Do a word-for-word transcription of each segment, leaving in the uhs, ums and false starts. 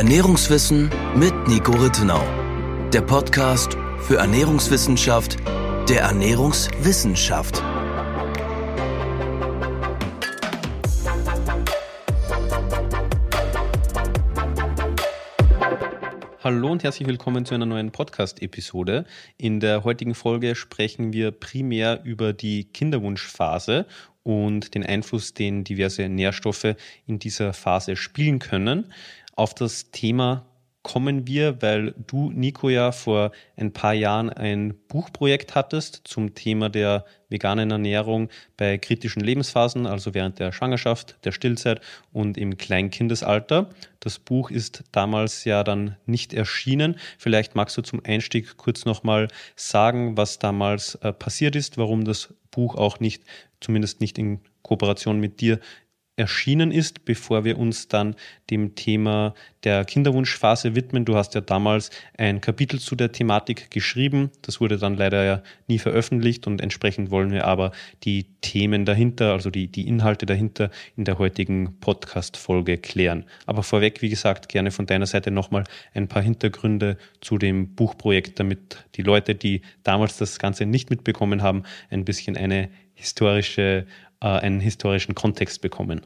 Ernährungswissen mit Nico Rittenau. Der Podcast für Ernährungswissenschaft der Ernährungswissenschaft. Hallo und herzlich willkommen zu einer neuen Podcast-Episode. In der heutigen Folge sprechen wir primär über die Kinderwunschphase und den Einfluss, den diverse Nährstoffe in dieser Phase spielen können. Auf das Thema kommen wir, weil du, Nico, ja vor ein paar Jahren ein Buchprojekt hattest zum Thema der veganen Ernährung bei kritischen Lebensphasen, also während der Schwangerschaft, der Stillzeit und im Kleinkindesalter. Das Buch ist damals ja dann nicht erschienen. Vielleicht magst du zum Einstieg kurz nochmal sagen, was damals äh, passiert ist, warum das Buch auch nicht, zumindest nicht in Kooperation mit dir, erschienen ist, bevor wir uns dann dem Thema der Kinderwunschphase widmen. Du hast ja damals ein Kapitel zu der Thematik geschrieben. Das wurde dann leider ja nie veröffentlicht und entsprechend wollen wir aber die Themen dahinter, also die, die Inhalte dahinter in der heutigen Podcast-Folge klären. Aber vorweg, wie gesagt, gerne von deiner Seite nochmal ein paar Hintergründe zu dem Buchprojekt, damit die Leute, die damals das Ganze nicht mitbekommen haben, ein bisschen eine historische einen historischen Kontext bekommen.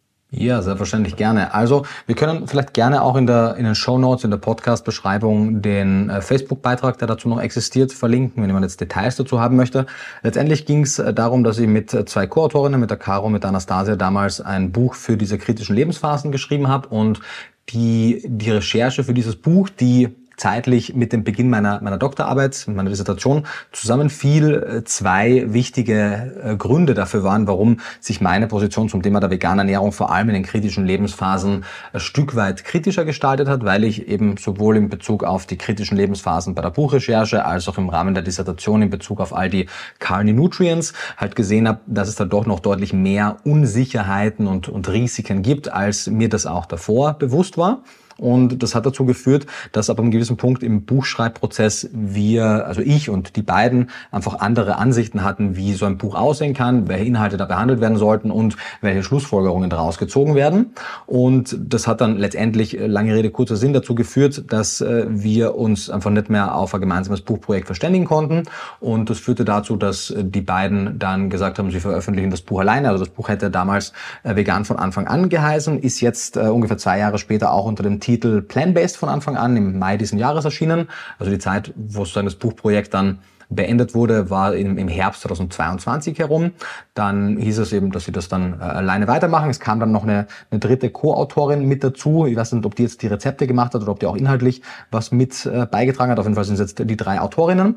Ja, selbstverständlich gerne. Also wir können vielleicht gerne auch in der in den Shownotes, in der Podcast-Beschreibung den äh, Facebook-Beitrag, der dazu noch existiert, verlinken, wenn jemand jetzt Details dazu haben möchte. Letztendlich ging es äh, darum, dass ich mit äh, zwei Co-Autorinnen, mit der Caro und mit der Anastasia, damals ein Buch für diese kritischen Lebensphasen geschrieben habe und die die Recherche für dieses Buch, die zeitlich mit dem Beginn meiner meiner Doktorarbeit, meiner Dissertation zusammenfiel, zwei wichtige Gründe dafür waren, warum sich meine Position zum Thema der veganen Ernährung vor allem in den kritischen Lebensphasen ein Stück weit kritischer gestaltet hat, weil ich eben sowohl in Bezug auf die kritischen Lebensphasen bei der Buchrecherche als auch im Rahmen der Dissertation in Bezug auf all die Carni Nutrients halt gesehen habe, dass es da doch noch deutlich mehr Unsicherheiten und, und Risiken gibt, als mir das auch davor bewusst war. Und das hat dazu geführt, dass ab einem gewissen Punkt im Buchschreibprozess wir, also ich und die beiden, einfach andere Ansichten hatten, wie so ein Buch aussehen kann, welche Inhalte da behandelt werden sollten und welche Schlussfolgerungen daraus gezogen werden. Und das hat dann letztendlich, lange Rede, kurzer Sinn, dazu geführt, dass wir uns einfach nicht mehr auf ein gemeinsames Buchprojekt verständigen konnten. Und das führte dazu, dass die beiden dann gesagt haben, sie veröffentlichen das Buch alleine. Also das Buch hätte damals vegan von Anfang an geheißen, ist jetzt ungefähr zwei Jahre später auch unter dem Titel Plant-Based von Anfang an im Mai diesen Jahres erschienen. Also die Zeit, wo so das Buchprojekt dann beendet wurde, war im, im Herbst zweitausendzweiundzwanzig herum. Dann hieß es eben, dass sie das dann äh, alleine weitermachen. Es kam dann noch eine, eine dritte Co-Autorin mit dazu. Ich weiß nicht, ob die jetzt die Rezepte gemacht hat oder ob die auch inhaltlich was mit äh, beigetragen hat. Auf jeden Fall sind es jetzt die drei Autorinnen.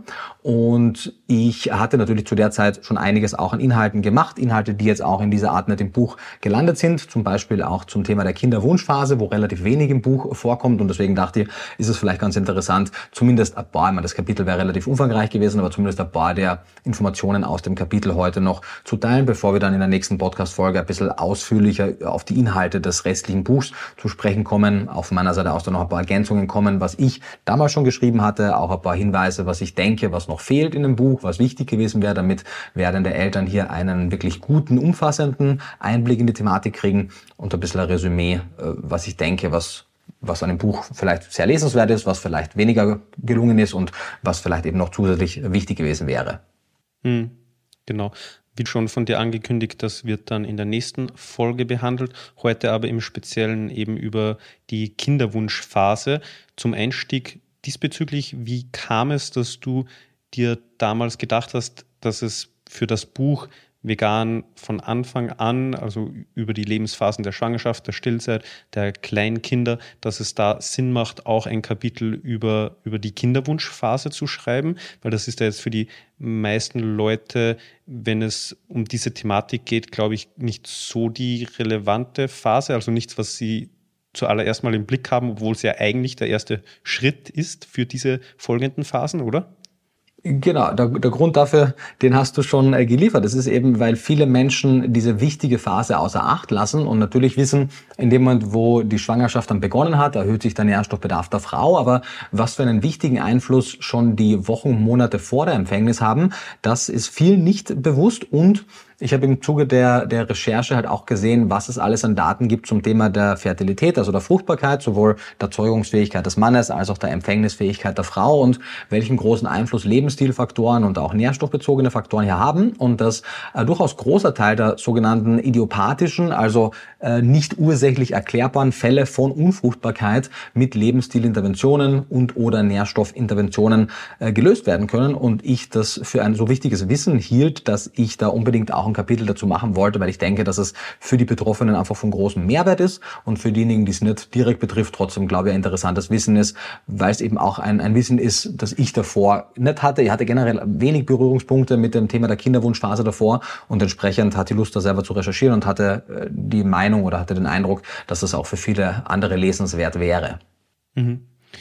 Und ich hatte natürlich zu der Zeit schon einiges auch an Inhalten gemacht. Inhalte, die jetzt auch in dieser Art nicht im Buch gelandet sind. Zum Beispiel auch zum Thema der Kinderwunschphase, wo relativ wenig im Buch vorkommt. Und deswegen dachte ich, ist es vielleicht ganz interessant, zumindest ein paar, ich meine, das Kapitel wäre relativ umfangreich gewesen, aber zumindest ein paar der Informationen aus dem Kapitel heute noch zu teilen, bevor wir dann in der nächsten Podcast-Folge ein bisschen ausführlicher auf die Inhalte des restlichen Buchs zu sprechen kommen. Auf meiner Seite aus dann noch ein paar Ergänzungen kommen, was ich damals schon geschrieben hatte, auch ein paar Hinweise, was ich denke, was noch fehlt in dem Buch, was wichtig gewesen wäre, damit werdende Eltern hier einen wirklich guten, umfassenden Einblick in die Thematik kriegen und ein bisschen ein Resümee, was ich denke, was was an dem Buch vielleicht sehr lesenswert ist, was vielleicht weniger gelungen ist und was vielleicht eben noch zusätzlich wichtig gewesen wäre. Hm, genau. Wie schon von dir angekündigt, das wird dann in der nächsten Folge behandelt. Heute aber im Speziellen eben über die Kinderwunschphase. Zum Einstieg diesbezüglich, wie kam es, dass du dir damals gedacht hast, dass es für das Buch vegan von Anfang an, also über die Lebensphasen der Schwangerschaft, der Stillzeit, der Kleinkinder, dass es da Sinn macht, auch ein Kapitel über, über die Kinderwunschphase zu schreiben, weil das ist ja jetzt für die meisten Leute, wenn es um diese Thematik geht, glaube ich, nicht so die relevante Phase, also nichts, was sie zuallererst mal im Blick haben, obwohl es ja eigentlich der erste Schritt ist für diese folgenden Phasen, oder? Genau, der, der Grund dafür, den hast du schon äh, geliefert. Das ist eben, weil viele Menschen diese wichtige Phase außer Acht lassen und natürlich wissen, in dem Moment, wo die Schwangerschaft dann begonnen hat, erhöht sich der Nährstoffbedarf der Frau. Aber was für einen wichtigen Einfluss schon die Wochen, Monate vor der Empfängnis haben, das ist vielen nicht bewusst und Ich habe im Zuge der, der Recherche halt auch gesehen, was es alles an Daten gibt zum Thema der Fertilität, also der Fruchtbarkeit, sowohl der Zeugungsfähigkeit des Mannes als auch der Empfängnisfähigkeit der Frau und welchen großen Einfluss Lebensstilfaktoren und auch nährstoffbezogene Faktoren hier haben und dass äh, durchaus großer Teil der sogenannten idiopathischen, also äh, nicht ursächlich erklärbaren Fälle von Unfruchtbarkeit mit Lebensstilinterventionen und oder Nährstoffinterventionen äh, gelöst werden können und ich das für ein so wichtiges Wissen hielt, dass ich da unbedingt auch ein Kapitel dazu machen wollte, weil ich denke, dass es für die Betroffenen einfach von großem Mehrwert ist und für diejenigen, die es nicht direkt betrifft, trotzdem, glaube ich, ein interessantes Wissen ist, weil es eben auch ein, ein Wissen ist, das ich davor nicht hatte. Ich hatte generell wenig Berührungspunkte mit dem Thema der Kinderwunschphase davor und entsprechend hatte ich Lust, da selber zu recherchieren und hatte die Meinung oder hatte den Eindruck, dass das auch für viele andere lesenswert wäre. Mhm.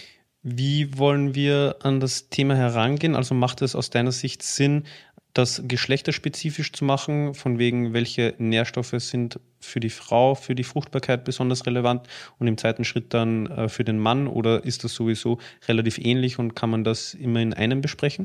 Wie wollen wir an das Thema herangehen? Also macht es aus deiner Sicht Sinn, das geschlechterspezifisch zu machen, von wegen, welche Nährstoffe sind für die Frau, für die Fruchtbarkeit besonders relevant und im zweiten Schritt dann äh, für den Mann, oder ist das sowieso relativ ähnlich und kann man das immer in einem besprechen?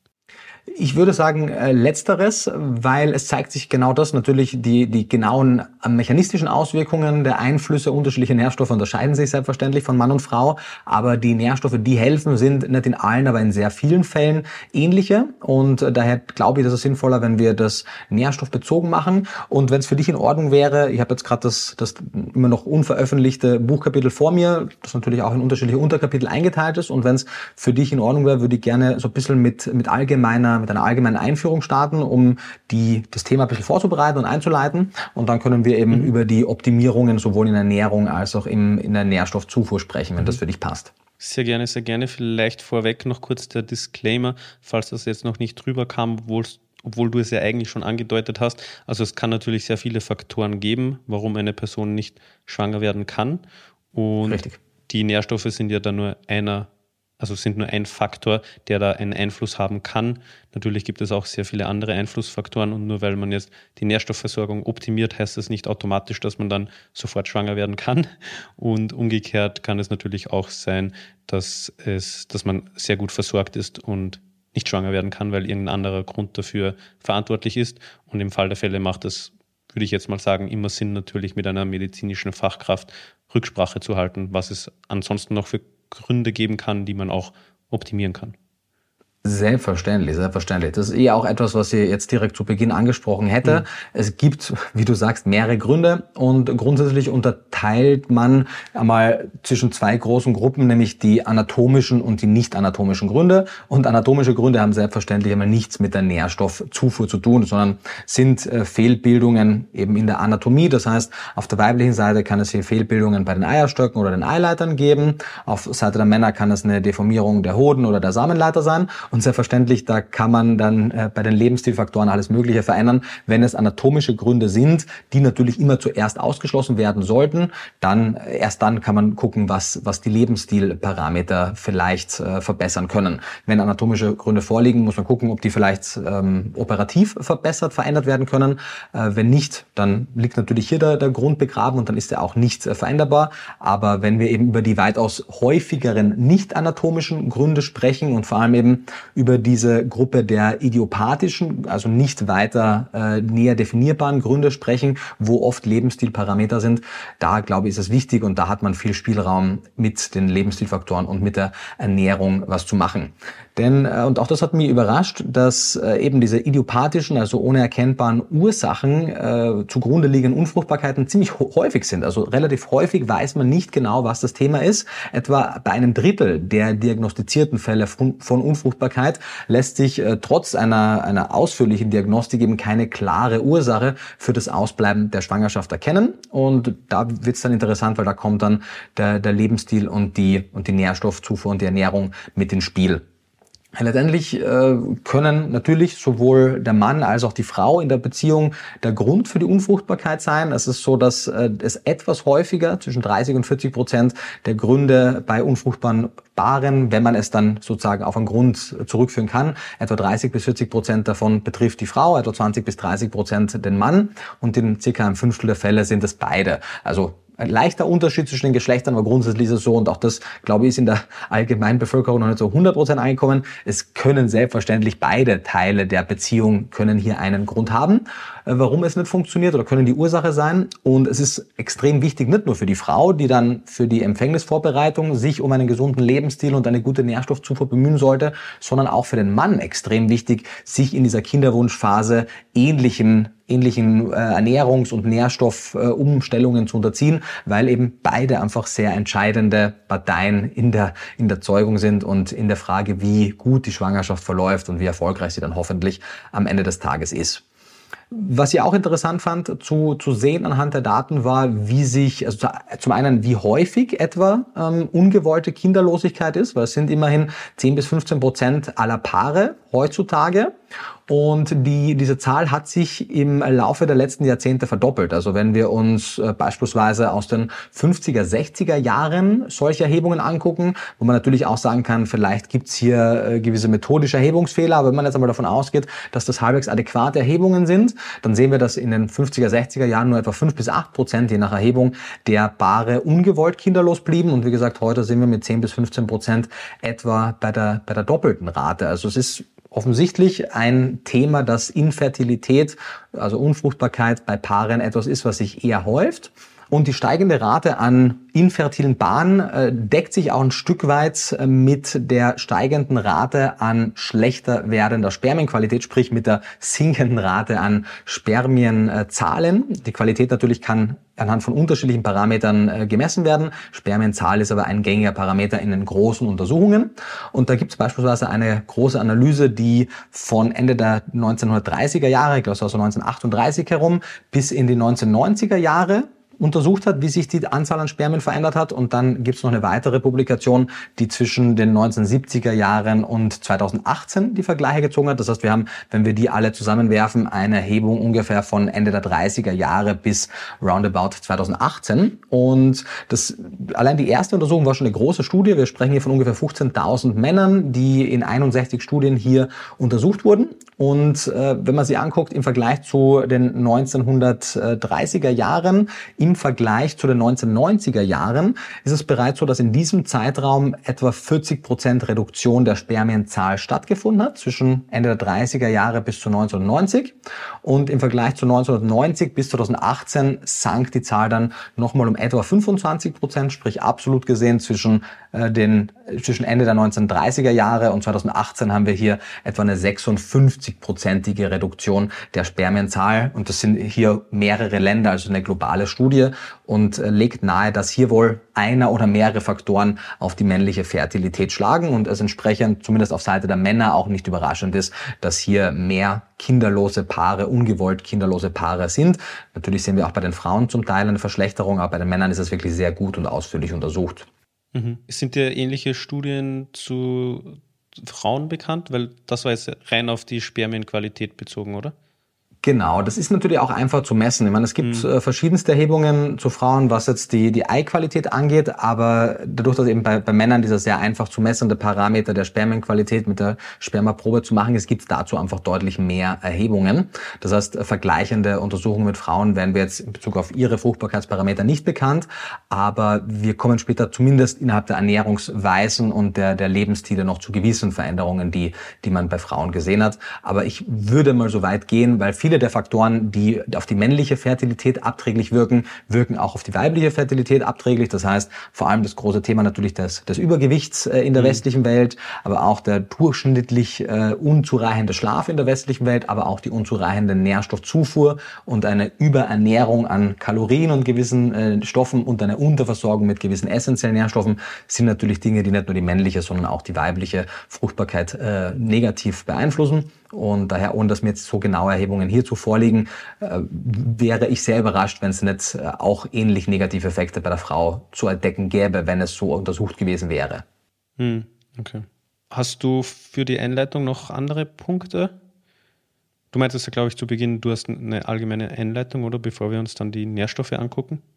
Ich würde sagen äh, letzteres, weil es zeigt sich genau das. Natürlich die die genauen äh, mechanistischen Auswirkungen der Einflüsse unterschiedlicher Nährstoffe unterscheiden sich selbstverständlich von Mann und Frau, aber die Nährstoffe, die helfen, sind nicht in allen, aber in sehr vielen Fällen ähnliche und äh, daher glaube ich, dass es sinnvoller, wenn wir das nährstoffbezogen machen und wenn es für dich in Ordnung wäre, ich habe jetzt gerade das das immer noch unveröffentlichte Buchkapitel vor mir, das natürlich auch in unterschiedliche Unterkapitel eingeteilt ist und wenn es für dich in Ordnung wäre, würde ich gerne so ein bisschen mit mit allgemeiner mit einer allgemeinen Einführung starten, um die, das Thema ein bisschen vorzubereiten und einzuleiten. Und dann können wir eben mhm. über die Optimierungen sowohl in der Ernährung als auch im, in der Nährstoffzufuhr sprechen, wenn mhm. das für dich passt. Sehr gerne, sehr gerne. Vielleicht vorweg noch kurz der Disclaimer, falls das jetzt noch nicht drüber kam, obwohl obwohl du es ja eigentlich schon angedeutet hast. Also es kann natürlich sehr viele Faktoren geben, warum eine Person nicht schwanger werden kann. Und Richtig. Die Nährstoffe sind ja dann nur einer Also sind nur ein Faktor, der da einen Einfluss haben kann. Natürlich gibt es auch sehr viele andere Einflussfaktoren und nur weil man jetzt die Nährstoffversorgung optimiert, heißt das nicht automatisch, dass man dann sofort schwanger werden kann. Und umgekehrt kann es natürlich auch sein, dass es, dass man sehr gut versorgt ist und nicht schwanger werden kann, weil irgendein anderer Grund dafür verantwortlich ist. Und im Fall der Fälle macht es, würde ich jetzt mal sagen, immer Sinn, natürlich mit einer medizinischen Fachkraft Rücksprache zu halten, was es ansonsten noch für Gründe geben kann, die man auch optimieren kann. Selbstverständlich, selbstverständlich. Das ist eher auch etwas, was ich jetzt direkt zu Beginn angesprochen hätte. Mhm. Es gibt, wie du sagst, mehrere Gründe und grundsätzlich unterteilt man einmal zwischen zwei großen Gruppen, nämlich die anatomischen und die nicht anatomischen Gründe. Und anatomische Gründe haben selbstverständlich einmal nichts mit der Nährstoffzufuhr zu tun, sondern sind äh, Fehlbildungen eben in der Anatomie. Das heißt, auf der weiblichen Seite kann es hier Fehlbildungen bei den Eierstöcken oder den Eileitern geben. Auf Seite der Männer kann es eine Deformierung der Hoden oder der Samenleiter sein. Und selbstverständlich, da kann man dann äh, bei den Lebensstilfaktoren alles Mögliche verändern. Wenn es anatomische Gründe sind, die natürlich immer zuerst ausgeschlossen werden sollten, dann äh, erst dann kann man gucken, was was die Lebensstilparameter vielleicht äh, verbessern können. Wenn anatomische Gründe vorliegen, muss man gucken, ob die vielleicht ähm, operativ verbessert, verändert werden können. Äh, wenn nicht, dann liegt natürlich hier der, der Grund begraben und dann ist er auch nicht äh, veränderbar. Aber wenn wir eben über die weitaus häufigeren nicht anatomischen Gründe sprechen und vor allem eben über diese Gruppe der idiopathischen, also nicht weiter äh, näher definierbaren Gründe sprechen, wo oft Lebensstilparameter sind. Da, glaube ich, ist es wichtig und da hat man viel Spielraum mit den Lebensstilfaktoren und mit der Ernährung was zu machen. Denn, äh, und auch das hat mich überrascht, dass äh, eben diese idiopathischen, also ohne erkennbaren Ursachen äh, zugrunde liegenden Unfruchtbarkeiten ziemlich häufig sind. Also relativ häufig weiß man nicht genau, was das Thema ist. Etwa bei einem Drittel der diagnostizierten Fälle von, von Unfruchtbarkeit lässt sich äh, trotz einer, einer ausführlichen Diagnostik eben keine klare Ursache für das Ausbleiben der Schwangerschaft erkennen. Und da wird es dann interessant, weil da kommt dann der, der Lebensstil und die, und die Nährstoffzufuhr und die Ernährung mit ins Spiel. Letztendlich äh, können natürlich sowohl der Mann als auch die Frau in der Beziehung der Grund für die Unfruchtbarkeit sein. Es ist so, dass äh, es etwas häufiger, zwischen dreißig und vierzig Prozent der Gründe bei unfruchtbaren Paaren, wenn man es dann sozusagen auf einen Grund zurückführen kann, etwa dreißig bis vierzig Prozent davon betrifft die Frau, etwa zwanzig bis dreißig Prozent den Mann und in circa einem Fünftel der Fälle sind es beide. Also ein leichter Unterschied zwischen den Geschlechtern, aber grundsätzlich ist es so, und auch das, glaube ich, ist in der allgemeinen Bevölkerung noch nicht so hundert Prozent angekommen. Es können selbstverständlich beide Teile der Beziehung können hier einen Grund haben, warum es nicht funktioniert, oder können die Ursache sein. Und es ist extrem wichtig, nicht nur für die Frau, die dann für die Empfängnisvorbereitung sich um einen gesunden Lebensstil und eine gute Nährstoffzufuhr bemühen sollte, sondern auch für den Mann extrem wichtig, sich in dieser Kinderwunschphase ähnlichen ähnlichen äh, Ernährungs- und Nährstoffumstellungen äh, zu unterziehen, weil eben beide einfach sehr entscheidende Parteien in der in der Zeugung sind und in der Frage, wie gut die Schwangerschaft verläuft und wie erfolgreich sie dann hoffentlich am Ende des Tages ist. Was ich auch interessant fand zu, zu sehen anhand der Daten war, wie sich, also zum einen, wie häufig etwa ähm, ungewollte Kinderlosigkeit ist, weil es sind immerhin zehn bis fünfzehn Prozent aller Paare heutzutage. Und die, diese Zahl hat sich im Laufe der letzten Jahrzehnte verdoppelt. Also wenn wir uns äh, beispielsweise aus den fünfziger, sechziger Jahren solche Erhebungen angucken, wo man natürlich auch sagen kann, vielleicht gibt's hier äh, gewisse methodische Erhebungsfehler, aber wenn man jetzt einmal davon ausgeht, dass das halbwegs adäquate Erhebungen sind, dann sehen wir, dass in den fünfziger, sechziger Jahren nur etwa fünf bis acht Prozent, je nach Erhebung, der Paare ungewollt kinderlos blieben. Und wie gesagt, heute sind wir mit zehn bis fünfzehn Prozent etwa bei der, bei der doppelten Rate. Also es ist offensichtlich ein Thema, dass Infertilität, also Unfruchtbarkeit bei Paaren etwas ist, was sich eher häuft. Und die steigende Rate an infertilen Paaren äh, deckt sich auch ein Stück weit äh, mit der steigenden Rate an schlechter werdender Spermienqualität, sprich mit der sinkenden Rate an Spermienzahlen. Die Qualität natürlich kann anhand von unterschiedlichen Parametern äh, gemessen werden. Spermienzahl ist aber ein gängiger Parameter in den großen Untersuchungen. Und da gibt es beispielsweise eine große Analyse, die von Ende der neunzehnhundertdreißiger Jahre, ich glaube also neunzehnhundertachtunddreißig herum, bis in die neunzehnhundertneunziger Jahre untersucht hat, wie sich die Anzahl an Spermien verändert hat. Und dann gibt es noch eine weitere Publikation, die zwischen den neunzehnhundertsiebziger Jahren und zweitausendachtzehn die Vergleiche gezogen hat. Das heißt, wir haben, wenn wir die alle zusammenwerfen, eine Erhebung ungefähr von Ende der dreißiger Jahre bis roundabout zweitausendachtzehn. Und das, allein die erste Untersuchung war schon eine große Studie. Wir sprechen hier von ungefähr fünfzehntausend Männern, die in einundsechzig Studien hier untersucht wurden. Und äh, wenn man sie anguckt im Vergleich zu den neunzehnhundertdreißiger Jahren, im Vergleich zu den neunzehnhundertneunziger Jahren ist es bereits so, dass in diesem Zeitraum etwa vierzig Prozent Reduktion der Spermienzahl stattgefunden hat, zwischen Ende der dreißiger Jahre bis zu neunzehnhundertneunzig. Und im Vergleich zu neunzehnhundertneunzig bis zweitausendachtzehn sank die Zahl dann nochmal um etwa fünfundzwanzig Prozent, sprich absolut gesehen zwischen äh, den zwischen Ende der neunzehnhundertdreißiger Jahre und zweitausendachtzehn haben wir hier etwa eine sechsundfünfzig-prozentige Reduktion der Spermienzahl. Und das sind hier mehrere Länder, also eine globale Studie, und legt nahe, dass hier wohl einer oder mehrere Faktoren auf die männliche Fertilität schlagen und es entsprechend zumindest auf Seite der Männer auch nicht überraschend ist, dass hier mehr kinderlose Paare, ungewollt kinderlose Paare sind. Natürlich sehen wir auch bei den Frauen zum Teil eine Verschlechterung, aber bei den Männern ist es wirklich sehr gut und ausführlich untersucht. Mhm. Sind dir ähnliche Studien zu Frauen bekannt? Weil das war jetzt rein auf die Spermienqualität bezogen, oder? Genau, das ist natürlich auch einfach zu messen. Ich meine, es gibt mhm. äh, verschiedenste Erhebungen zu Frauen, was jetzt die, die Eiqualität angeht, aber dadurch, dass eben bei, bei Männern dieser sehr einfach zu messende Parameter der Spermienqualität mit der Spermaprobe zu machen ist, gibt es dazu einfach deutlich mehr Erhebungen. Das heißt, vergleichende Untersuchungen mit Frauen werden wir jetzt in Bezug auf ihre Fruchtbarkeitsparameter nicht bekannt, aber wir kommen später zumindest innerhalb der Ernährungsweisen und der, der Lebensstile noch zu gewissen Veränderungen, die, die man bei Frauen gesehen hat. Aber ich würde mal so weit gehen, weil viele der Faktoren, die auf die männliche Fertilität abträglich wirken, wirken auch auf die weibliche Fertilität abträglich. Das heißt, vor allem das große Thema natürlich des, des Übergewichts äh, in der mhm. westlichen Welt, aber auch der durchschnittlich äh, unzureichende Schlaf in der westlichen Welt, aber auch die unzureichende Nährstoffzufuhr und eine Überernährung an Kalorien und gewissen äh, Stoffen und eine Unterversorgung mit gewissen essentiellen Nährstoffen sind natürlich Dinge, die nicht nur die männliche, sondern auch die weibliche Fruchtbarkeit äh, negativ beeinflussen. Und daher, ohne dass mir jetzt so genaue Erhebungen hierzu vorliegen, äh, wäre ich sehr überrascht, wenn es nicht äh, auch ähnlich negative Effekte bei der Frau zu entdecken gäbe, wenn es so untersucht gewesen wäre. Hm, okay. Hast du für die Einleitung noch andere Punkte? Du meintest ja, glaube ich, zu Beginn, du hast eine allgemeine Einleitung, oder? Bevor wir uns dann die Nährstoffe angucken?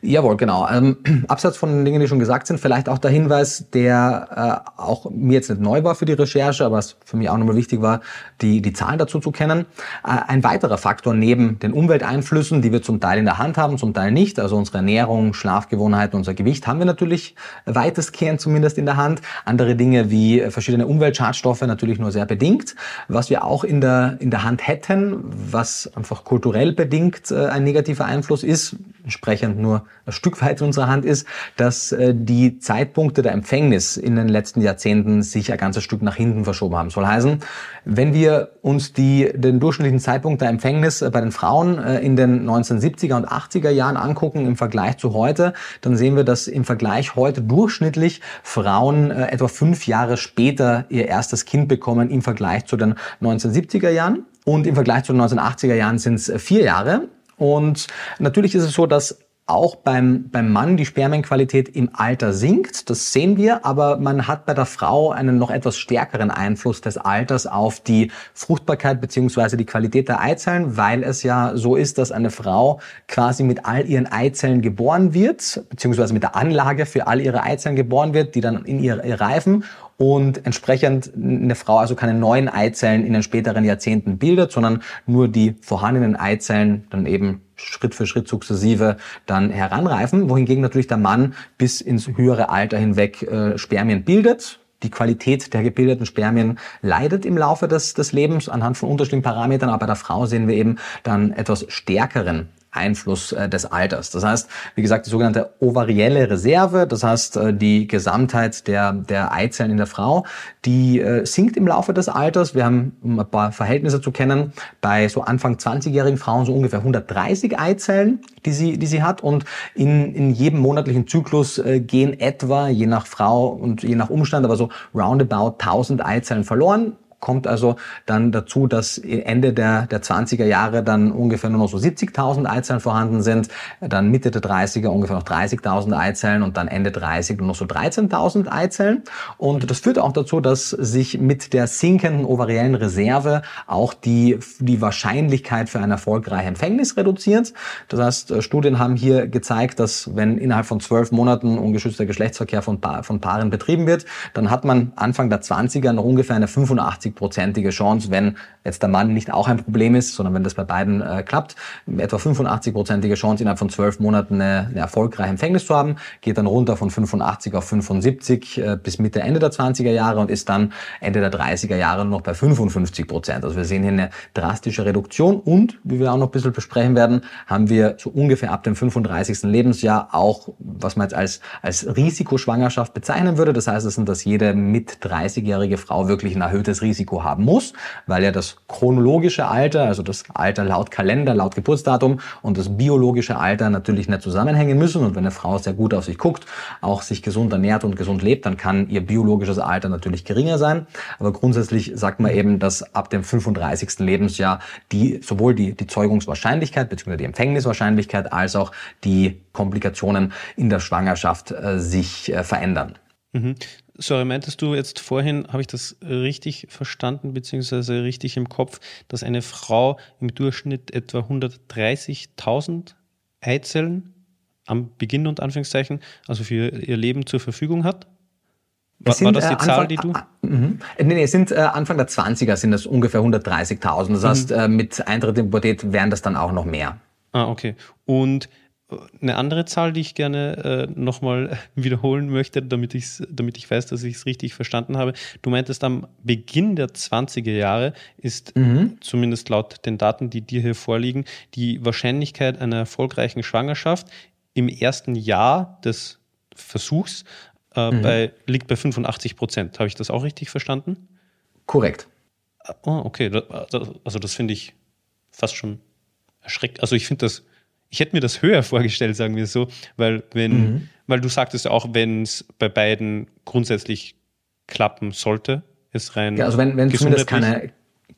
Jawohl, genau. Ähm, abseits von den Dingen, die schon gesagt sind, vielleicht auch der Hinweis, der äh, auch mir jetzt nicht neu war für die Recherche, aber es für mich auch nochmal wichtig war, die, die Zahlen dazu zu kennen. Äh, ein weiterer Faktor neben den Umwelteinflüssen, die wir zum Teil in der Hand haben, zum Teil nicht, also unsere Ernährung, Schlafgewohnheiten, unser Gewicht haben wir natürlich weitestgehend zumindest in der Hand. Andere Dinge wie verschiedene Umweltschadstoffe natürlich nur sehr bedingt. Was wir auch in der, in der Hand hätten, was einfach kulturell bedingt äh, ein negativer Einfluss ist, entsprechend nur ein Stück weit in unserer Hand ist, dass äh, die Zeitpunkte der Empfängnis in den letzten Jahrzehnten sich ein ganzes Stück nach hinten verschoben haben. Soll heißen, wenn wir uns die, den durchschnittlichen Zeitpunkt der Empfängnis äh, bei den Frauen äh, in den neunzehnhundertsiebziger und achtziger Jahren angucken im Vergleich zu heute, dann sehen wir, dass im Vergleich heute durchschnittlich Frauen äh, etwa fünf Jahre später ihr erstes Kind bekommen im Vergleich zu den neunzehnhundertsiebziger Jahren. Und im Vergleich zu den neunzehnhundertachtziger Jahren sind es vier Jahre. Und natürlich ist es so, dass auch beim, beim Mann die Spermienqualität im Alter sinkt. Das sehen wir, aber man hat bei der Frau einen noch etwas stärkeren Einfluss des Alters auf die Fruchtbarkeit bzw. die Qualität der Eizellen, weil es ja so ist, dass eine Frau quasi mit all ihren Eizellen geboren wird, beziehungsweise mit der Anlage für all ihre Eizellen geboren wird, die dann in ihr, ihr reifen. Und entsprechend eine Frau also keine neuen Eizellen in den späteren Jahrzehnten bildet, sondern nur die vorhandenen Eizellen dann eben Schritt für Schritt sukzessive dann heranreifen, wohingegen natürlich der Mann bis ins höhere Alter hinweg äh, Spermien bildet. Die Qualität der gebildeten Spermien leidet im Laufe des, des Lebens anhand von unterschiedlichen Parametern, aber bei der Frau sehen wir eben dann etwas stärkeren Einfluss äh, des Alters. Das heißt, wie gesagt, die sogenannte ovarielle Reserve, das heißt, äh, die Gesamtheit der, der Eizellen in der Frau, die äh, sinkt im Laufe des Alters. Wir haben, um ein paar Verhältnisse zu kennen, bei so Anfang zwanzigjährigen Frauen so ungefähr hundertdreißig Eizellen, die sie, die sie hat, und in, in jedem monatlichen Zyklus äh, gehen etwa, je nach Frau und je nach Umstand, aber so roundabout tausend Eizellen verloren. Kommt also dann dazu, dass Ende der, der zwanziger Jahre dann ungefähr nur noch so siebzigtausend Eizellen vorhanden sind, dann Mitte der dreißiger ungefähr noch dreißigtausend Eizellen und dann Ende dreißig nur noch so dreizehntausend Eizellen. Und das führt auch dazu, dass sich mit der sinkenden ovariellen Reserve auch die, die Wahrscheinlichkeit für eine erfolgreiche Empfängnis reduziert. Das heißt, Studien haben hier gezeigt, dass wenn innerhalb von zwölf Monaten ungeschützter Geschlechtsverkehr von, pa- von Paaren betrieben wird, dann hat man Anfang der zwanziger noch ungefähr eine fünfundachtzig-prozentige Chance, wenn jetzt der Mann nicht auch ein Problem ist, sondern wenn das bei beiden äh, klappt, etwa fünfundachtzig-prozentige Chance innerhalb von zwölf Monaten eine, eine erfolgreiche Empfängnis zu haben, geht dann runter von fünfundachtzig auf fünfundsiebzig äh, bis Mitte, Ende der zwanziger Jahre und ist dann Ende der dreißiger Jahre noch bei fünfundfünfzig Prozent. Also wir sehen hier eine drastische Reduktion und, wie wir auch noch ein bisschen besprechen werden, haben wir so ungefähr ab dem fünfunddreißigsten Lebensjahr auch, was man jetzt als, als Risikoschwangerschaft bezeichnen würde. Das heißt, es sind, dass jede mit dreißigjährige Frau wirklich ein erhöhtes Risiko haben muss, weil ja das chronologische Alter, also das Alter laut Kalender, laut Geburtsdatum und das biologische Alter natürlich nicht zusammenhängen müssen. Und wenn eine Frau sehr gut auf sich guckt, auch sich gesund ernährt und gesund lebt, dann kann ihr biologisches Alter natürlich geringer sein. Aber grundsätzlich sagt man eben, dass ab dem fünfunddreißigsten Lebensjahr die sowohl die, die Zeugungswahrscheinlichkeit bzw. die Empfängniswahrscheinlichkeit als auch die Komplikationen in der Schwangerschaft äh, sich äh, verändern. Mhm. Sorry, meintest du jetzt vorhin, habe ich das richtig verstanden, beziehungsweise richtig im Kopf, dass eine Frau im Durchschnitt etwa hundertdreißigtausend Eizellen am Beginn und Anführungszeichen, also für ihr Leben zur Verfügung hat? War, sind, war das die äh, Zahl, Anfang, die du? Äh, äh, nee, nee, es sind äh, Anfang der zwanziger sind das ungefähr hundertdreißigtausend. Das mhm. heißt, äh, mit Eintritt in Pubertät wären das dann auch noch mehr. Ah, okay. Und eine andere Zahl, die ich gerne äh, nochmal wiederholen möchte, damit, ich's, damit ich weiß, dass ich es richtig verstanden habe. Du meintest, am Beginn der zwanziger Jahre ist, mhm. zumindest laut den Daten, die dir hier vorliegen, die Wahrscheinlichkeit einer erfolgreichen Schwangerschaft im ersten Jahr des Versuchs äh, mhm. bei, liegt bei fünfundachtzig Prozent. Habe ich das auch richtig verstanden? Korrekt. Oh, okay. Also das finde ich fast schon erschreckend. Also ich finde das Ich hätte mir das höher vorgestellt, sagen wir so, weil wenn, mhm. weil du sagtest ja auch, wenn es bei beiden grundsätzlich klappen sollte, ist rein ja, also wenn, wenn zumindest keine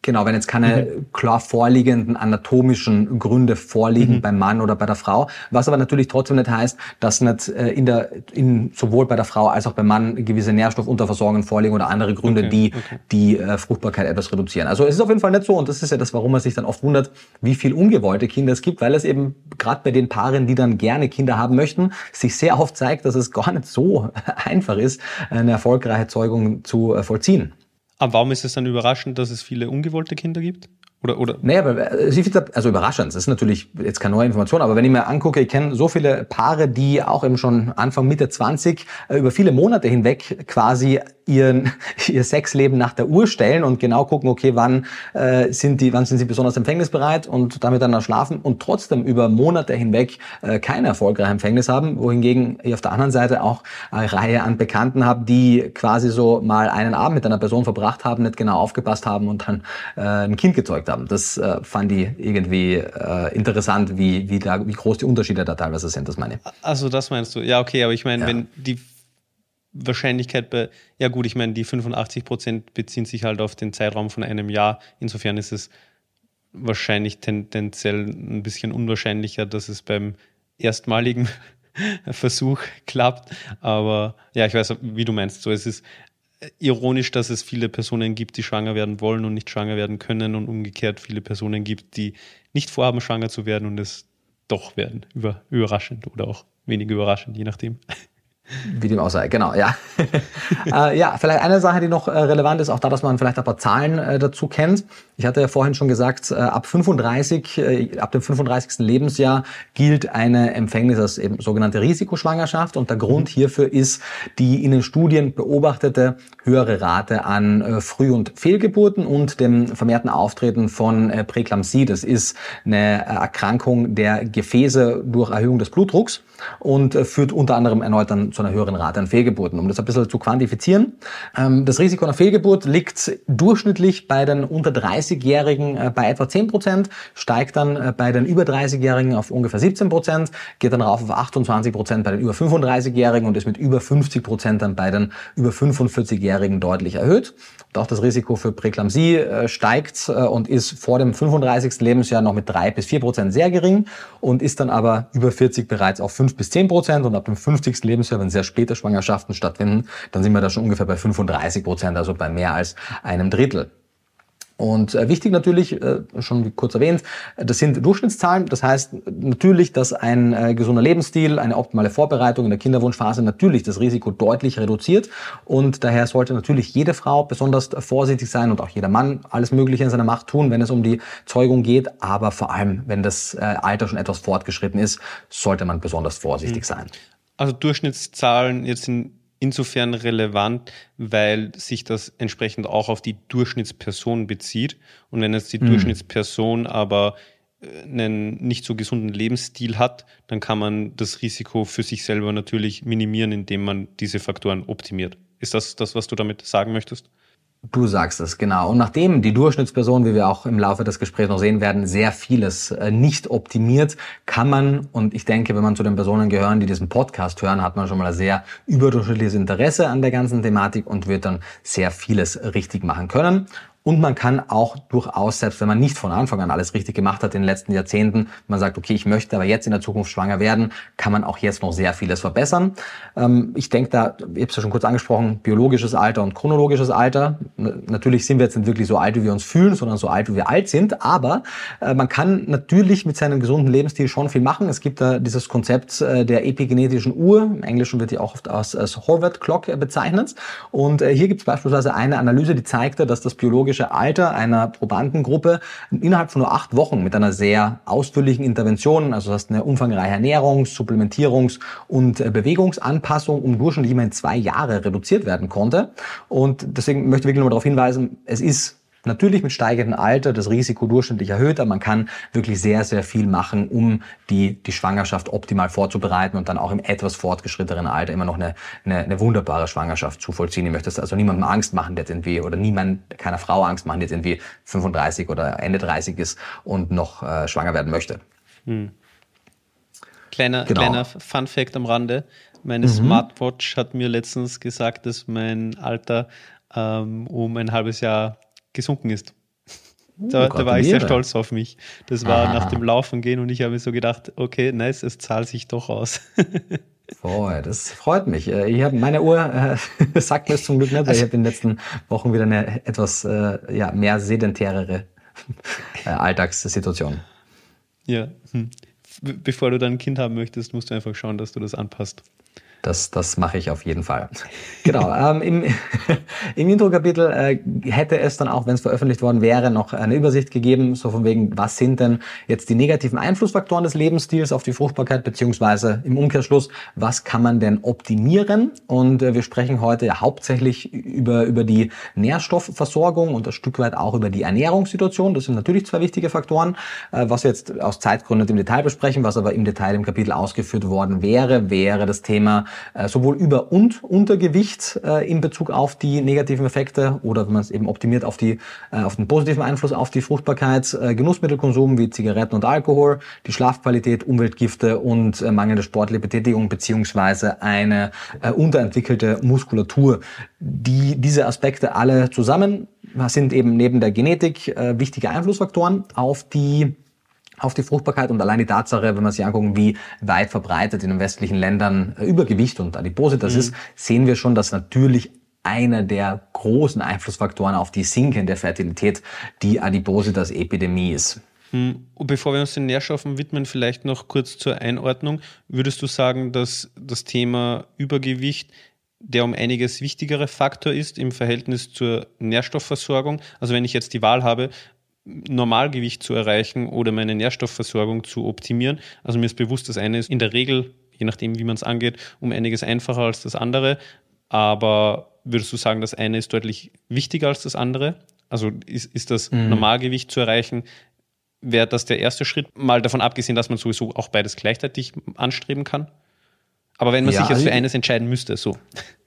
Genau, wenn jetzt keine mhm. klar vorliegenden anatomischen Gründe vorliegen mhm. beim Mann oder bei der Frau, was aber natürlich trotzdem nicht heißt, dass nicht in der in sowohl bei der Frau als auch beim Mann gewisse Nährstoffunterversorgungen vorliegen oder andere Gründe, okay. die okay. die äh, Fruchtbarkeit etwas reduzieren. Also es ist auf jeden Fall nicht so, und das ist ja das, warum man sich dann oft wundert, wie viel ungewollte Kinder es gibt, weil es eben gerade bei den Paaren, die dann gerne Kinder haben möchten, sich sehr oft zeigt, dass es gar nicht so einfach ist, eine erfolgreiche Zeugung zu äh, vollziehen. Aber warum ist es dann überraschend, dass es viele ungewollte Kinder gibt? Oder, oder? Naja, also überraschend, das ist natürlich jetzt keine neue Information, aber wenn ich mir angucke, ich kenne so viele Paare, die auch eben schon Anfang, Mitte zwanzig über viele Monate hinweg quasi ihren, ihr Sexleben nach der Uhr stellen und genau gucken, okay, wann äh, sind die, wann sind sie besonders empfängnisbereit und damit dann schlafen und trotzdem über Monate hinweg äh, keine erfolgreiche Empfängnis haben, wohingegen ich auf der anderen Seite auch eine Reihe an Bekannten habe, die quasi so mal einen Abend mit einer Person verbracht haben, nicht genau aufgepasst haben und dann äh, ein Kind gezeugt haben. Das äh, fand ich irgendwie äh, interessant, wie, wie, da, wie groß die Unterschiede da teilweise sind, das meine ich. Also das meinst du? Ja, okay, aber ich meine, ja. wenn die Wahrscheinlichkeit bei, ja gut, ich meine, die fünfundachtzig Prozent beziehen sich halt auf den Zeitraum von einem Jahr. Insofern ist es wahrscheinlich tendenziell ein bisschen unwahrscheinlicher, dass es beim erstmaligen Versuch klappt. Aber ja, ich weiß, wie du meinst. So, es ist ironisch, dass es viele Personen gibt, die schwanger werden wollen und nicht schwanger werden können und umgekehrt viele Personen gibt, die nicht vorhaben, schwanger zu werden und es doch werden. Über, überraschend oder auch weniger überraschend, je nachdem. Wie dem auch sei, genau, ja. äh, ja, vielleicht eine Sache, die noch äh, relevant ist, auch da, dass man vielleicht ein paar Zahlen äh, dazu kennt. Ich hatte ja vorhin schon gesagt, äh, ab fünfunddreißig, äh, ab dem fünfunddreißigsten Lebensjahr gilt eine Empfängnis als eben sogenannte Risikoschwangerschaft und der Grund hierfür ist die in den Studien beobachtete höhere Rate an äh, Früh- und Fehlgeburten und dem vermehrten Auftreten von äh, Präeklampsie. Das ist eine äh, Erkrankung der Gefäße durch Erhöhung des Blutdrucks und äh, führt unter anderem erneut dann zu einer höheren Rate an Fehlgeburten. Um das ein bisschen zu quantifizieren, ähm, das Risiko einer Fehlgeburt liegt durchschnittlich bei den unter dreißigjährigen äh, bei etwa zehn Prozent, steigt dann äh, bei den über dreißigjährigen auf ungefähr siebzehn Prozent, geht dann rauf auf achtundzwanzig Prozent bei den über fünfunddreißigjährigen und ist mit über fünfzig Prozent dann bei den über fünfundvierzigjährigen deutlich erhöht. Und auch das Risiko für Präeklampsie äh, steigt äh, und ist vor dem fünfunddreißigsten Lebensjahr noch mit drei bis vier Prozent sehr gering und ist dann aber über vierzig bereits auf fünf bis zehn Prozent und ab dem fünfzigsten Lebensjahr, wenn sehr späte Schwangerschaften stattfinden, dann sind wir da schon ungefähr bei fünfunddreißig Prozent, also bei mehr als einem Drittel. Und äh, wichtig natürlich, äh, schon wie kurz erwähnt, das sind Durchschnittszahlen. Das heißt natürlich, dass ein äh, gesunder Lebensstil, eine optimale Vorbereitung in der Kinderwunschphase natürlich das Risiko deutlich reduziert. Und daher sollte natürlich jede Frau besonders vorsichtig sein und auch jeder Mann alles Mögliche in seiner Macht tun, wenn es um die Zeugung geht. Aber vor allem, wenn das äh, Alter schon etwas fortgeschritten ist, sollte man besonders vorsichtig mhm. sein. Also Durchschnittszahlen jetzt in insofern relevant, weil sich das entsprechend auch auf die Durchschnittsperson bezieht. Und wenn jetzt die mhm. Durchschnittsperson aber einen nicht so gesunden Lebensstil hat, dann kann man das Risiko für sich selber natürlich minimieren, indem man diese Faktoren optimiert. Ist das das, was du damit sagen möchtest? Du sagst es, genau. Und nachdem die Durchschnittsperson, wie wir auch im Laufe des Gesprächs noch sehen werden, sehr vieles äh, nicht optimiert, kann man, und ich denke, wenn man zu den Personen gehören, die diesen Podcast hören, hat man schon mal ein sehr überdurchschnittliches Interesse an der ganzen Thematik und wird dann sehr vieles richtig machen können. Und man kann auch durchaus, selbst wenn man nicht von Anfang an alles richtig gemacht hat in den letzten Jahrzehnten, man sagt, okay, ich möchte aber jetzt in der Zukunft schwanger werden, kann man auch jetzt noch sehr vieles verbessern. Ähm, ich denke da, ich habe es ja schon kurz angesprochen, biologisches Alter und chronologisches Alter. N- natürlich sind wir jetzt nicht wirklich so alt, wie wir uns fühlen, sondern so alt, wie wir alt sind. Aber äh, man kann natürlich mit seinem gesunden Lebensstil schon viel machen. Es gibt da dieses Konzept äh, der epigenetischen Uhr. Im Englischen wird die auch oft als, als Horvath Clock äh, bezeichnet. Und äh, hier gibt es beispielsweise eine Analyse, die zeigte, dass das biologische Alter einer Probandengruppe innerhalb von nur acht Wochen mit einer sehr ausführlichen Intervention, also das heißt eine umfangreiche Ernährungs-, Supplementierungs- und Bewegungsanpassung um durchschnittlich immer in zwei Jahre reduziert werden konnte. Und deswegen möchte ich wirklich nur darauf hinweisen, es ist natürlich mit steigendem Alter das Risiko durchschnittlich erhöht, aber man kann wirklich sehr, sehr viel machen, um die, die Schwangerschaft optimal vorzubereiten und dann auch im etwas fortgeschrittenen Alter immer noch eine, eine, eine wunderbare Schwangerschaft zu vollziehen. Ich möchte also niemandem Angst machen, der jetzt irgendwie, oder niemand, keiner Frau Angst machen, die jetzt irgendwie fünfunddreißig oder Ende dreißig ist und noch äh, schwanger werden möchte. Hm. Kleiner, genau. kleiner Fun-Fact am Rande. Meine mhm. Smartwatch hat mir letztens gesagt, dass mein Alter ähm, um ein halbes Jahr gesunken ist. Da, Uh, da war ich sehr gratuliere. stolz auf mich. Das war Aha. nach dem Laufen gehen und ich habe mir so gedacht, okay, nice, es zahlt sich doch aus. Voll, das freut mich. Äh, Ich habe meine Uhr äh, sagt mir es zum Glück nicht, weil ich habe in den letzten Wochen wieder eine etwas äh, ja, mehr sedentärere äh, Alltagssituation. Ja, hm. Be- bevor du dann ein Kind haben möchtest, musst du einfach schauen, dass du das anpasst. Das, das mache ich auf jeden Fall. Genau. Ähm, im, Im Intro-Kapitel äh, hätte es dann auch, wenn es veröffentlicht worden wäre, noch eine Übersicht gegeben, so von wegen, was sind denn jetzt die negativen Einflussfaktoren des Lebensstils auf die Fruchtbarkeit, beziehungsweise im Umkehrschluss, was kann man denn optimieren? Und äh, wir sprechen heute ja hauptsächlich über, über die Nährstoffversorgung und ein Stück weit auch über die Ernährungssituation. Das sind natürlich zwei wichtige Faktoren, äh, was wir jetzt aus Zeitgründen im Detail besprechen, was aber im Detail im Kapitel ausgeführt worden wäre, wäre das Thema äh, sowohl Über- und Untergewicht äh, in Bezug auf die negativen Effekte oder wenn man es eben optimiert auf die äh, auf den positiven Einfluss auf die Fruchtbarkeit, äh, Genussmittelkonsum wie Zigaretten und Alkohol, die Schlafqualität, Umweltgifte und äh, mangelnde sportliche Betätigung beziehungsweise eine äh, unterentwickelte Muskulatur. Die diese Aspekte alle zusammen sind eben neben der Genetik äh, wichtige Einflussfaktoren auf die auf die Fruchtbarkeit und allein die Tatsache, wenn man sich angucken, wie weit verbreitet in den westlichen Ländern Übergewicht und Adipositas mhm. ist, sehen wir schon, dass natürlich einer der großen Einflussfaktoren auf die sinkende Fertilität die Adipositas-Epidemie ist. Und bevor wir uns den Nährstoffen widmen, vielleicht noch kurz zur Einordnung. Würdest du sagen, dass das Thema Übergewicht der um einiges wichtigere Faktor ist im Verhältnis zur Nährstoffversorgung? Also wenn ich jetzt die Wahl habe, Normalgewicht zu erreichen oder meine Nährstoffversorgung zu optimieren. Also mir ist bewusst, das eine ist in der Regel, je nachdem wie man es angeht, um einiges einfacher als das andere. Aber würdest du sagen, das eine ist deutlich wichtiger als das andere? Also ist, ist das mhm. Normalgewicht zu erreichen, wäre das der erste Schritt? Mal davon abgesehen, dass man sowieso auch beides gleichzeitig anstreben kann. Aber wenn man ja, sich jetzt für eines entscheiden müsste, so.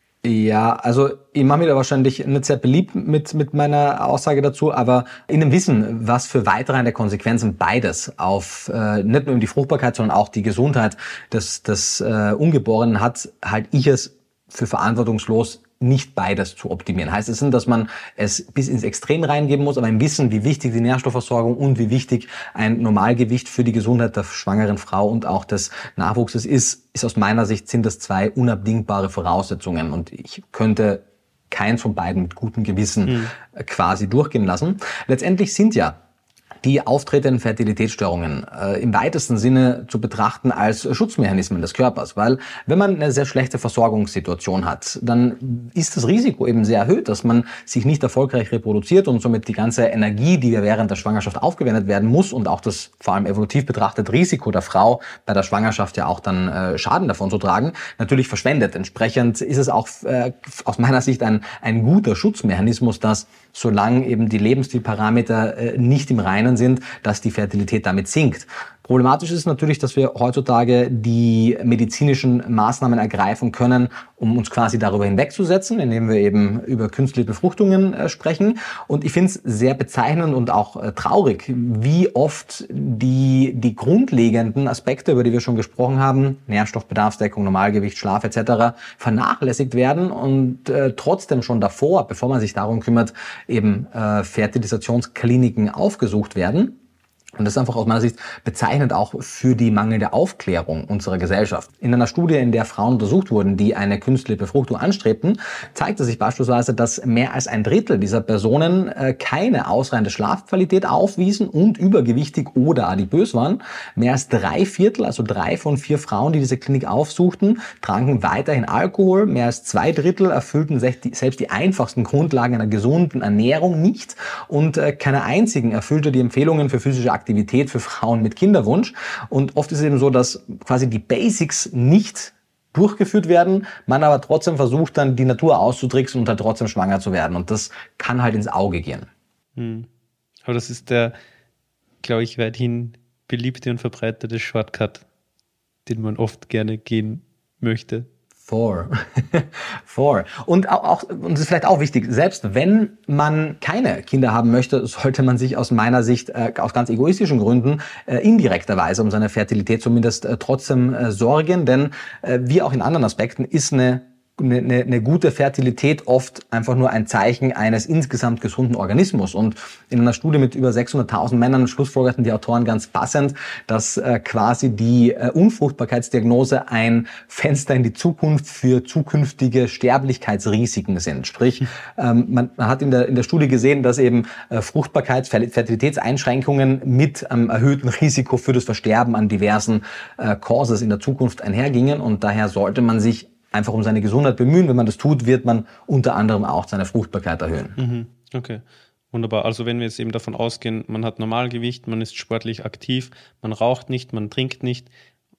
Ja, also ich mache mir da wahrscheinlich nicht sehr beliebt mit mit meiner Aussage dazu, aber in dem Wissen, was für weitreichende Konsequenzen beides auf äh, nicht nur um die Fruchtbarkeit, sondern auch die Gesundheit des des äh, Ungeborenen hat, halte ich es für verantwortungslos, nicht beides zu optimieren. Heißt es nicht, dass man es bis ins Extrem reingeben muss, aber im Wissen, wie wichtig die Nährstoffversorgung und wie wichtig ein Normalgewicht für die Gesundheit der schwangeren Frau und auch des Nachwuchses ist, ist aus meiner Sicht, sind das zwei unabdingbare Voraussetzungen und ich könnte keins von beiden mit gutem Gewissen mhm. quasi durchgehen lassen. Letztendlich sind ja die auftretenden Fertilitätsstörungen äh, im weitesten Sinne zu betrachten als Schutzmechanismen des Körpers. Weil wenn man eine sehr schlechte Versorgungssituation hat, dann ist das Risiko eben sehr erhöht, dass man sich nicht erfolgreich reproduziert und somit die ganze Energie, die ja während der Schwangerschaft aufgewendet werden muss und auch das vor allem evolutiv betrachtet Risiko der Frau bei der Schwangerschaft ja auch dann äh, Schaden davon zu tragen, natürlich verschwendet. Entsprechend ist es auch äh, aus meiner Sicht ein, ein guter Schutzmechanismus, dass solange eben die Lebensstilparameter äh, nicht im Reinen sind, dass die Fertilität damit sinkt. Problematisch ist natürlich, dass wir heutzutage die medizinischen Maßnahmen ergreifen können, um uns quasi darüber hinwegzusetzen, indem wir eben über künstliche Befruchtungen äh, sprechen. Und ich finde es sehr bezeichnend und auch äh, traurig, wie oft die, die grundlegenden Aspekte, über die wir schon gesprochen haben, Nährstoffbedarfsdeckung, Normalgewicht, Schlaf et cetera, vernachlässigt werden und äh, trotzdem schon davor, bevor man sich darum kümmert, eben äh, Fertilisationskliniken aufgesucht werden. Und das ist einfach aus meiner Sicht bezeichnend auch für die mangelnde Aufklärung unserer Gesellschaft. In einer Studie, in der Frauen untersucht wurden, die eine künstliche Befruchtung anstrebten, zeigte sich beispielsweise, dass mehr als ein Drittel dieser Personen keine ausreichende Schlafqualität aufwiesen und übergewichtig oder adipös waren. Mehr als drei Viertel, also drei von vier Frauen, die diese Klinik aufsuchten, tranken weiterhin Alkohol. Mehr als zwei Drittel erfüllten selbst die einfachsten Grundlagen einer gesunden Ernährung nicht. Und keine einzigen erfüllte die Empfehlungen für physische Aktivität Aktivität für Frauen mit Kinderwunsch. Und oft ist es eben so, dass quasi die Basics nicht durchgeführt werden, man aber trotzdem versucht, dann die Natur auszutricksen und halt trotzdem schwanger zu werden. Und das kann halt ins Auge gehen. Hm. Aber das ist der, glaube ich, weithin beliebte und verbreitete Shortcut, den man oft gerne gehen möchte. Four. Four. Und auch, auch, und das ist vielleicht auch wichtig, selbst wenn man keine Kinder haben möchte, sollte man sich aus meiner Sicht äh, aus ganz egoistischen Gründen äh, indirekterweise um seine Fertilität zumindest äh, trotzdem äh, sorgen, denn äh, wie auch in anderen Aspekten ist eine eine, eine, eine gute Fertilität oft einfach nur ein Zeichen eines insgesamt gesunden Organismus. Und in einer Studie mit über sechshunderttausend Männern schlussfolgerten die Autoren ganz passend, dass äh, quasi die äh, Unfruchtbarkeitsdiagnose ein Fenster in die Zukunft für zukünftige Sterblichkeitsrisiken sind. Sprich, ähm, man, man hat in der, in der Studie gesehen, dass eben äh, Fruchtbarkeits-, Fertilitätseinschränkungen mit einem erhöhten Risiko für das Versterben an diversen äh, Causes in der Zukunft einhergingen. Und daher sollte man sich einfach um seine Gesundheit bemühen. Wenn man das tut, wird man unter anderem auch seine Fruchtbarkeit erhöhen. Mhm. Okay, wunderbar. Also wenn wir jetzt eben davon ausgehen, man hat Normalgewicht, man ist sportlich aktiv, man raucht nicht, man trinkt nicht,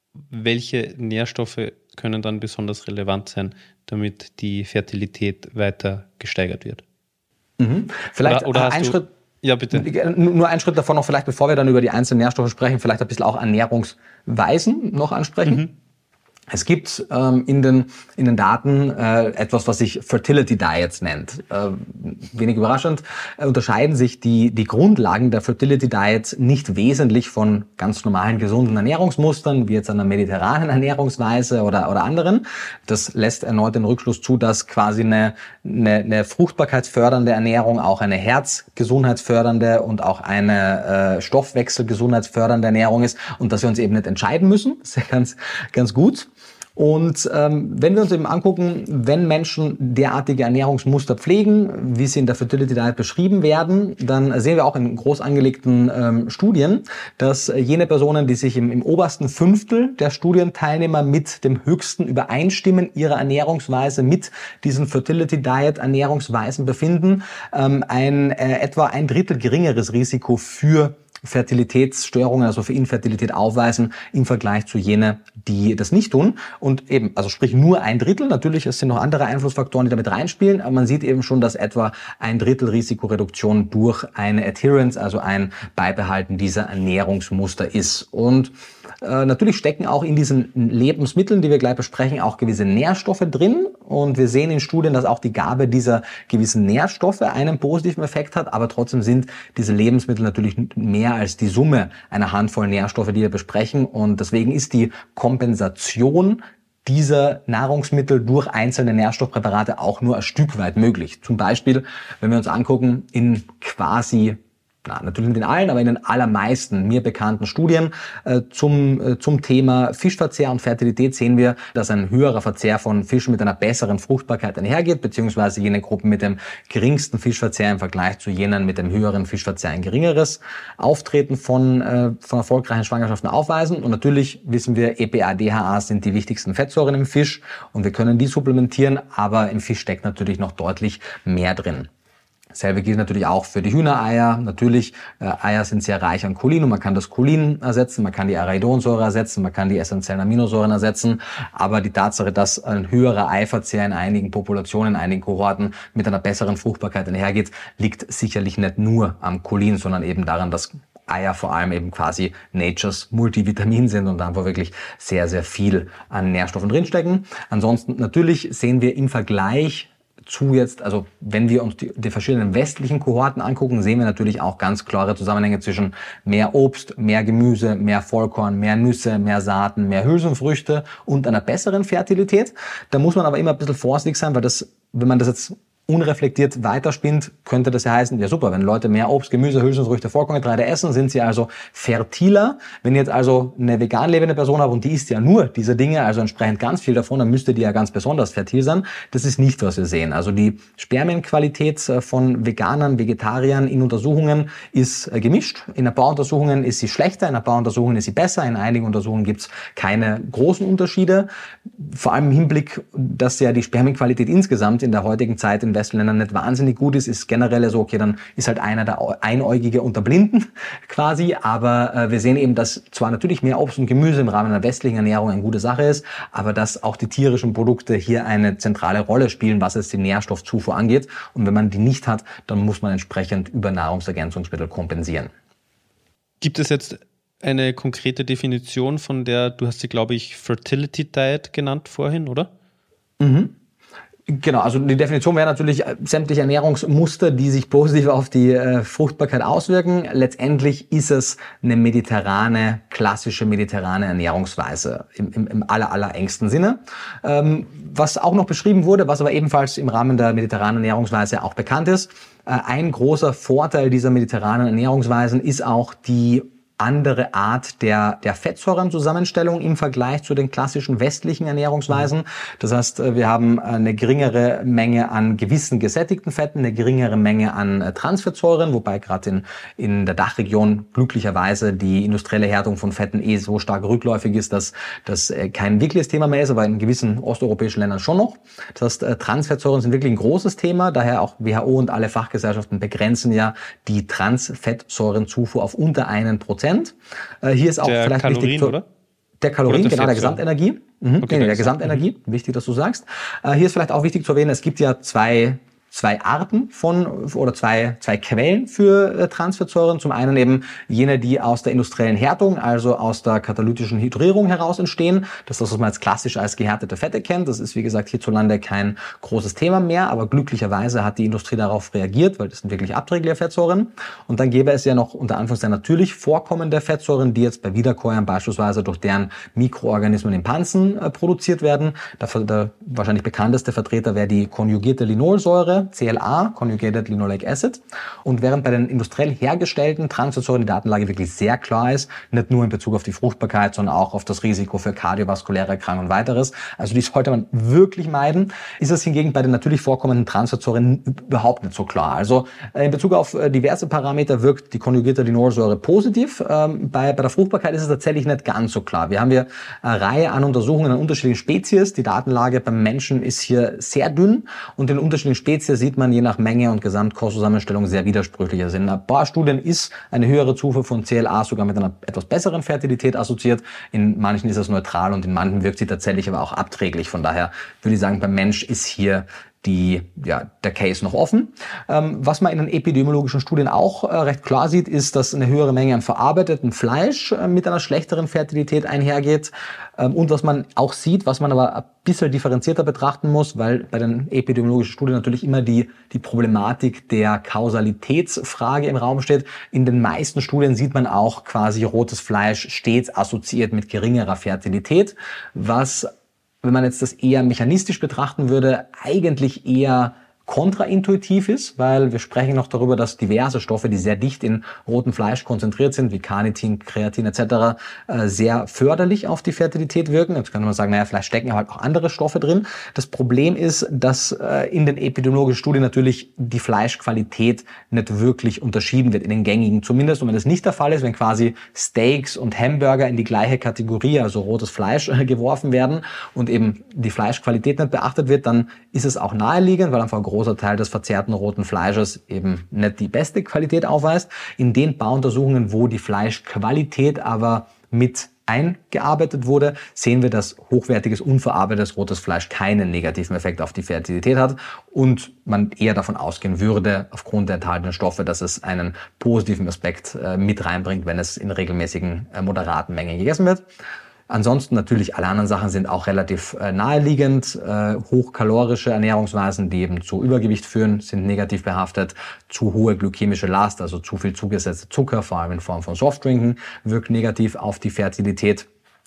welche Nährstoffe können dann besonders relevant sein, damit die Fertilität weiter gesteigert wird? Mhm. Vielleicht oder, oder ein du, Schritt. Ja, bitte. Nur ein Schritt davon noch, vielleicht bevor wir dann über die einzelnen Nährstoffe sprechen, vielleicht ein bisschen auch Ernährungsweisen noch ansprechen. Mhm. Es gibt ähm, in den in den Daten äh, etwas, was sich Fertility Diets nennt. Äh, wenig überraschend äh, unterscheiden sich die die Grundlagen der Fertility Diets nicht wesentlich von ganz normalen gesunden Ernährungsmustern, wie jetzt einer mediterranen Ernährungsweise oder oder anderen. Das lässt erneut den Rückschluss zu, dass quasi eine eine, eine fruchtbarkeitsfördernde Ernährung auch eine herzgesundheitsfördernde und auch eine äh, Stoffwechselgesundheitsfördernde Ernährung ist und dass wir uns eben nicht entscheiden müssen. Das ist ja ganz ganz gut. Und ähm, wenn wir uns eben angucken, wenn Menschen derartige Ernährungsmuster pflegen, wie sie in der Fertility Diet beschrieben werden, dann sehen wir auch in groß angelegten ähm, Studien, dass jene Personen, die sich im, im obersten Fünftel der Studienteilnehmer mit dem höchsten Übereinstimmen ihrer Ernährungsweise mit diesen Fertility Diet Ernährungsweisen befinden, ähm, ein äh, etwa ein Drittel geringeres Risiko für Fertilitätsstörungen, also für Infertilität aufweisen im Vergleich zu jenen, die das nicht tun. Und eben, also sprich nur ein Drittel. Natürlich, es sind noch andere Einflussfaktoren, die damit reinspielen, aber man sieht eben schon, dass etwa ein Drittel Risikoreduktion durch eine Adherence, also ein Beibehalten dieser Ernährungsmuster ist. Und äh, natürlich stecken auch in diesen Lebensmitteln, die wir gleich besprechen, auch gewisse Nährstoffe drin. Und wir sehen in Studien, dass auch die Gabe dieser gewissen Nährstoffe einen positiven Effekt hat, aber trotzdem sind diese Lebensmittel natürlich mehr als die Summe einer Handvoll Nährstoffe, die wir besprechen. Und deswegen ist die Kompensation dieser Nahrungsmittel durch einzelne Nährstoffpräparate auch nur ein Stück weit möglich. Zum Beispiel, wenn wir uns angucken, in quasi Na, natürlich nicht in allen, aber in den allermeisten mir bekannten Studien äh, zum, äh, zum Thema Fischverzehr und Fertilität sehen wir, dass ein höherer Verzehr von Fischen mit einer besseren Fruchtbarkeit einhergeht, beziehungsweise jene Gruppen mit dem geringsten Fischverzehr im Vergleich zu jenen mit dem höheren Fischverzehr ein geringeres Auftreten von, äh, von erfolgreichen Schwangerschaften aufweisen. Und natürlich wissen wir, E P A, D H A sind die wichtigsten Fettsäuren im Fisch und wir können die supplementieren, aber im Fisch steckt natürlich noch deutlich mehr drin. Dasselbe gilt natürlich auch für die Hühnereier. Natürlich, äh, Eier sind sehr reich an Cholin und man kann das Cholin ersetzen, man kann die Arachidonsäure ersetzen, man kann die essentiellen Aminosäuren ersetzen. Aber die Tatsache, dass ein höherer Eiverzehr in einigen Populationen, in einigen Kohorten mit einer besseren Fruchtbarkeit einhergeht, liegt sicherlich nicht nur am Cholin, sondern eben daran, dass Eier vor allem eben quasi Natures Multivitamin sind und da einfach wirklich sehr, sehr viel an Nährstoffen drinstecken. Ansonsten natürlich sehen wir im Vergleich zu jetzt, also wenn wir uns die, die verschiedenen westlichen Kohorten angucken, sehen wir natürlich auch ganz klare Zusammenhänge zwischen mehr Obst, mehr Gemüse, mehr Vollkorn, mehr Nüsse, mehr Saaten, mehr Hülsenfrüchte und einer besseren Fertilität. Da muss man aber immer ein bisschen vorsichtig sein, weil das, wenn man das jetzt unreflektiert weiterspinnt, könnte das ja heißen, ja super, wenn Leute mehr Obst, Gemüse, Hülsenfrüchte, Vollkorngetreide essen, sind sie also fertiler. Wenn ihr jetzt also eine vegan lebende Person habt und die isst ja nur diese Dinge, also entsprechend ganz viel davon, dann müsste die ja ganz besonders fertil sein. Das ist nicht, was wir sehen. Also die Spermienqualität von Veganern, Vegetariern in Untersuchungen ist gemischt. In ein paar Untersuchungen ist sie schlechter, in ein paar Untersuchungen ist sie besser. In einigen Untersuchungen gibt es keine großen Unterschiede. Vor allem im Hinblick, dass ja die Spermienqualität insgesamt in der heutigen Zeit in Westländern nicht wahnsinnig gut ist, ist generell so, okay, dann ist halt einer der Einäugige unter Blinden quasi, aber äh, wir sehen eben, dass zwar natürlich mehr Obst und Gemüse im Rahmen einer westlichen Ernährung eine gute Sache ist, aber dass auch die tierischen Produkte hier eine zentrale Rolle spielen, was es die Nährstoffzufuhr angeht, und wenn man die nicht hat, dann muss man entsprechend über Nahrungsergänzungsmittel kompensieren. Gibt es jetzt eine konkrete Definition von der, du hast sie, glaube ich, Fertility Diet genannt vorhin, oder? Mhm. Genau, also die Definition wäre natürlich sämtliche Ernährungsmuster, die sich positiv auf die äh, Fruchtbarkeit auswirken. Letztendlich ist es eine mediterrane, klassische mediterrane Ernährungsweise im, im, im aller, aller engsten Sinne. Ähm, was auch noch beschrieben wurde, was aber ebenfalls im Rahmen der mediterranen Ernährungsweise auch bekannt ist, äh, ein großer Vorteil dieser mediterranen Ernährungsweisen ist auch die andere Art der, der Fettsäurenzusammenstellung im Vergleich zu den klassischen westlichen Ernährungsweisen. Das heißt, wir haben eine geringere Menge an gewissen gesättigten Fetten, eine geringere Menge an Transfettsäuren, wobei gerade in, in der Dachregion glücklicherweise die industrielle Härtung von Fetten eh so stark rückläufig ist, dass das kein wirkliches Thema mehr ist, aber in gewissen osteuropäischen Ländern schon noch. Das heißt, Transfettsäuren sind wirklich ein großes Thema, daher auch W H O und alle Fachgesellschaften begrenzen ja die Transfettsäurenzufuhr auf unter einen Prozent. Hier ist auch der vielleicht Kalorien, wichtig zu, oder? Der Kalorien, oder der genau, der Fettsäuren? Gesamtenergie. Mhm, Okay, nee, der der Gesamtenergie, mhm. wichtig, dass du sagst. Hier ist vielleicht auch wichtig zu erwähnen, es gibt ja zwei zwei Arten von oder zwei zwei Quellen für äh, Transfettsäuren. Zum einen eben jene, die aus der industriellen Härtung, also aus der katalytischen Hydrierung heraus entstehen. Das ist das, was man jetzt klassisch als gehärtete Fette kennt. Das ist, wie gesagt, hierzulande kein großes Thema mehr, aber glücklicherweise hat die Industrie darauf reagiert, weil das sind wirklich abträgliche Fettsäuren. Und dann gäbe es ja noch unter Anführungszeichen natürlich vorkommende Fettsäuren, die jetzt bei Wiederkäuern beispielsweise durch deren Mikroorganismen in Pansen äh, produziert werden. Der, der wahrscheinlich bekannteste Vertreter wäre die konjugierte Linolsäure, C L A, Conjugated Linoleic Acid. Und während bei den industriell hergestellten Transfettsäuren die Datenlage wirklich sehr klar ist, nicht nur in Bezug auf die Fruchtbarkeit, sondern auch auf das Risiko für kardiovaskuläre Erkrankungen und weiteres, also die sollte man wirklich meiden, ist es hingegen bei den natürlich vorkommenden Transfettsäuren überhaupt nicht so klar. Also in Bezug auf diverse Parameter wirkt die konjugierte Linolsäure positiv. Ähm, bei, bei der Fruchtbarkeit ist es tatsächlich nicht ganz so klar. Wir haben hier eine Reihe an Untersuchungen an unterschiedlichen Spezies. Die Datenlage beim Menschen ist hier sehr dünn und in unterschiedlichen Spezies sieht man je nach Menge und Gesamtkostzusammenstellung sehr widersprüchlich. Also in ein paar Studien ist eine höhere Zufuhr von C L A sogar mit einer etwas besseren Fertilität assoziiert. In manchen ist es neutral und in manchen wirkt sie tatsächlich aber auch abträglich. Von daher würde ich sagen, beim Mensch ist hier die, ja, der Case noch offen. Ähm, was man in den epidemiologischen Studien auch äh, recht klar sieht, ist, dass eine höhere Menge an verarbeitetem Fleisch äh, mit einer schlechteren Fertilität einhergeht. Ähm, und was man auch sieht, was man aber ein bisschen differenzierter betrachten muss, weil bei den epidemiologischen Studien natürlich immer die, die Problematik der Kausalitätsfrage im Raum steht. In den meisten Studien sieht man auch quasi rotes Fleisch stets assoziiert mit geringerer Fertilität, was, wenn man jetzt das eher mechanistisch betrachten würde, eigentlich eher kontraintuitiv ist, weil wir sprechen noch darüber, dass diverse Stoffe, die sehr dicht in rotem Fleisch konzentriert sind, wie Carnitin, Kreatin et cetera, sehr förderlich auf die Fertilität wirken. Jetzt kann man sagen, naja, vielleicht stecken halt auch andere Stoffe drin. Das Problem ist, dass in den epidemiologischen Studien natürlich die Fleischqualität nicht wirklich unterschieden wird, in den gängigen zumindest. Und wenn das nicht der Fall ist, wenn quasi Steaks und Hamburger in die gleiche Kategorie, also rotes Fleisch, geworfen werden und eben die Fleischqualität nicht beachtet wird, dann ist es auch naheliegend, weil einfach ein großer Teil des verzehrten roten Fleisches eben nicht die beste Qualität aufweist. In den paar Untersuchungen, wo die Fleischqualität aber mit eingearbeitet wurde, sehen wir, dass hochwertiges, unverarbeitetes rotes Fleisch keinen negativen Effekt auf die Fertilität hat und man eher davon ausgehen würde, aufgrund der enthaltenen Stoffe, dass es einen positiven Aspekt äh, mit reinbringt, wenn es in regelmäßigen, äh, moderaten Mengen gegessen wird. Ansonsten natürlich alle anderen Sachen sind auch relativ äh, naheliegend. Äh, hochkalorische Ernährungsweisen, die eben zu Übergewicht führen, sind negativ behaftet. Zu hohe glykämische Last, also zu viel zugesetzte Zucker, vor allem in Form von Softdrinken, wirkt negativ auf die Fertilität.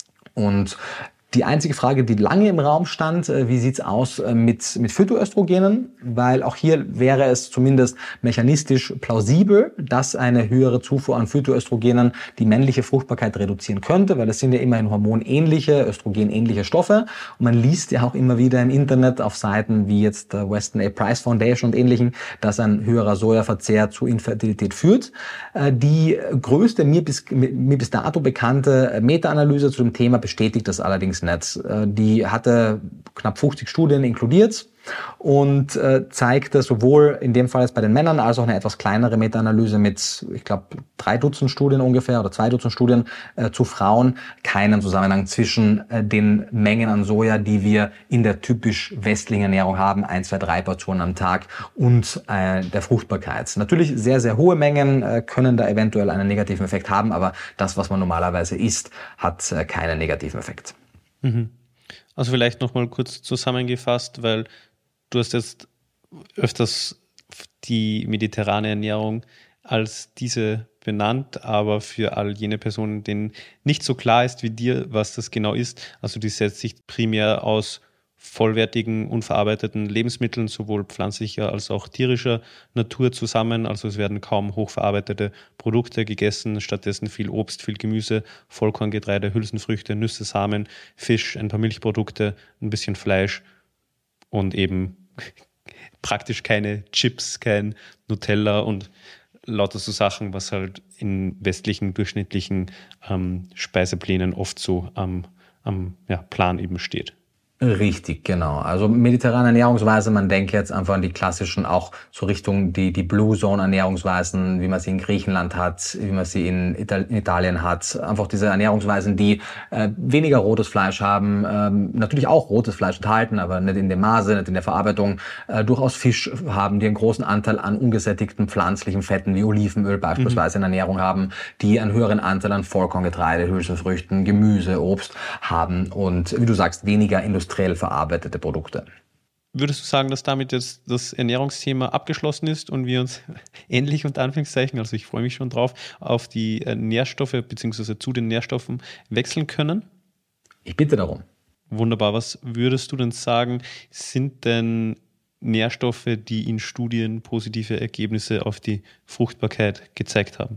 Und die einzige Frage, die lange im Raum stand, wie sieht's aus mit, mit Phytoöstrogenen? Weil auch hier wäre es zumindest mechanistisch plausibel, dass eine höhere Zufuhr an Phytoöstrogenen die männliche Fruchtbarkeit reduzieren könnte, weil es sind ja immerhin hormonähnliche, östrogenähnliche Stoffe. Und man liest ja auch immer wieder im Internet auf Seiten wie jetzt der Weston A. Price Foundation und ähnlichen, dass ein höherer Sojaverzehr zu Infertilität führt. Die größte mir bis, mir bis dato bekannte Meta-Analyse zu dem Thema bestätigt das allerdings nicht. Die hatte knapp fünfzig Studien inkludiert und äh, zeigte sowohl in dem Fall jetzt bei den Männern als auch eine etwas kleinere Meta-Analyse mit, ich glaube, drei Dutzend Studien ungefähr oder zwei Dutzend Studien äh, zu Frauen keinen Zusammenhang zwischen äh, den Mengen an Soja, die wir in der typisch westlichen Ernährung haben, ein, zwei, drei Portionen am Tag und äh, der Fruchtbarkeit. Natürlich sehr, sehr hohe Mengen äh, können da eventuell einen negativen Effekt haben, aber das, was man normalerweise isst, hat äh, keinen negativen Effekt. Also vielleicht nochmal kurz zusammengefasst, weil du hast jetzt öfters die mediterrane Ernährung als diese benannt, aber für all jene Personen, denen nicht so klar ist wie dir, was das genau ist, also die setzt sich primär aus vollwertigen, unverarbeiteten Lebensmitteln, sowohl pflanzlicher als auch tierischer Natur zusammen. Also es werden kaum hochverarbeitete Produkte gegessen, stattdessen viel Obst, viel Gemüse, Vollkorngetreide, Hülsenfrüchte, Nüsse, Samen, Fisch, ein paar Milchprodukte, ein bisschen Fleisch und eben praktisch keine Chips, kein Nutella und lauter so Sachen, was halt in westlichen, durchschnittlichen ähm, Speiseplänen oft so am, am ja, Plan eben steht. Richtig, genau. Also mediterrane Ernährungsweise, man denkt jetzt einfach an die klassischen, auch so Richtung die die Blue Zone Ernährungsweisen, wie man sie in Griechenland hat, wie man sie in, Ital- in Italien hat. Einfach diese Ernährungsweisen, die äh, weniger rotes Fleisch haben, ähm, natürlich auch rotes Fleisch enthalten, aber nicht in dem Maße, nicht in der Verarbeitung, äh, durchaus Fisch haben, die einen großen Anteil an ungesättigten pflanzlichen Fetten wie Olivenöl beispielsweise mhm. in Ernährung haben, die einen höheren Anteil an Vollkorngetreide, Hülsenfrüchten, Gemüse, Obst haben und, wie du sagst, weniger industriell verarbeitete Produkte. Würdest du sagen, dass damit jetzt das Ernährungsthema abgeschlossen ist und wir uns endlich unter Anführungszeichen, also ich freue mich schon drauf, auf die Nährstoffe bzw. zu den Nährstoffen wechseln können? Ich bitte darum. Wunderbar. Was würdest du denn sagen, sind denn Nährstoffe, die in Studien positive Ergebnisse auf die Fruchtbarkeit gezeigt haben?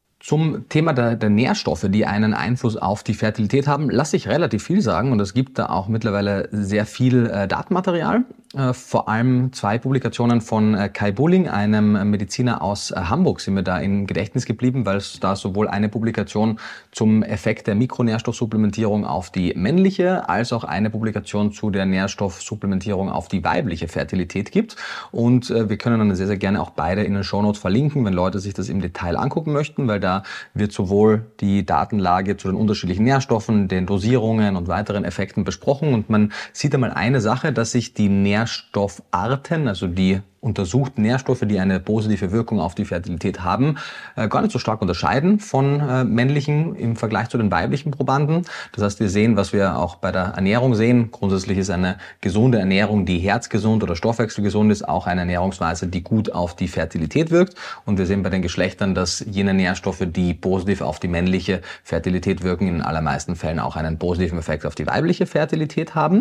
Zum Thema der, der Nährstoffe, die einen Einfluss auf die Fertilität haben, lasse ich relativ viel sagen und es gibt da auch mittlerweile sehr viel äh, Datenmaterial. Äh, vor allem zwei Publikationen von äh, Kai Bulling, einem Mediziner aus äh, Hamburg, sind mir da im Gedächtnis geblieben, weil es da sowohl eine Publikation zum Effekt der Mikronährstoffsupplementierung auf die männliche, als auch eine Publikation zu der Nährstoffsupplementierung auf die weibliche Fertilität gibt. Und äh, wir können dann sehr, sehr gerne auch beide in den Shownotes verlinken, wenn Leute sich das im Detail angucken möchten, weil da Da wird sowohl die Datenlage zu den unterschiedlichen Nährstoffen, den Dosierungen und weiteren Effekten besprochen. Und man sieht einmal eine Sache, dass sich die Nährstoffarten, also die untersuchten Nährstoffe, die eine positive Wirkung auf die Fertilität haben, äh, gar nicht so stark unterscheiden von äh, männlichen im Vergleich zu den weiblichen Probanden. Das heißt, wir sehen, was wir auch bei der Ernährung sehen. Grundsätzlich ist eine gesunde Ernährung, die herzgesund oder stoffwechselgesund ist, auch eine Ernährungsweise, die gut auf die Fertilität wirkt. Und wir sehen bei den Geschlechtern, dass jene Nährstoffe, die positiv auf die männliche Fertilität wirken, in den allermeisten Fällen auch einen positiven Effekt auf die weibliche Fertilität haben.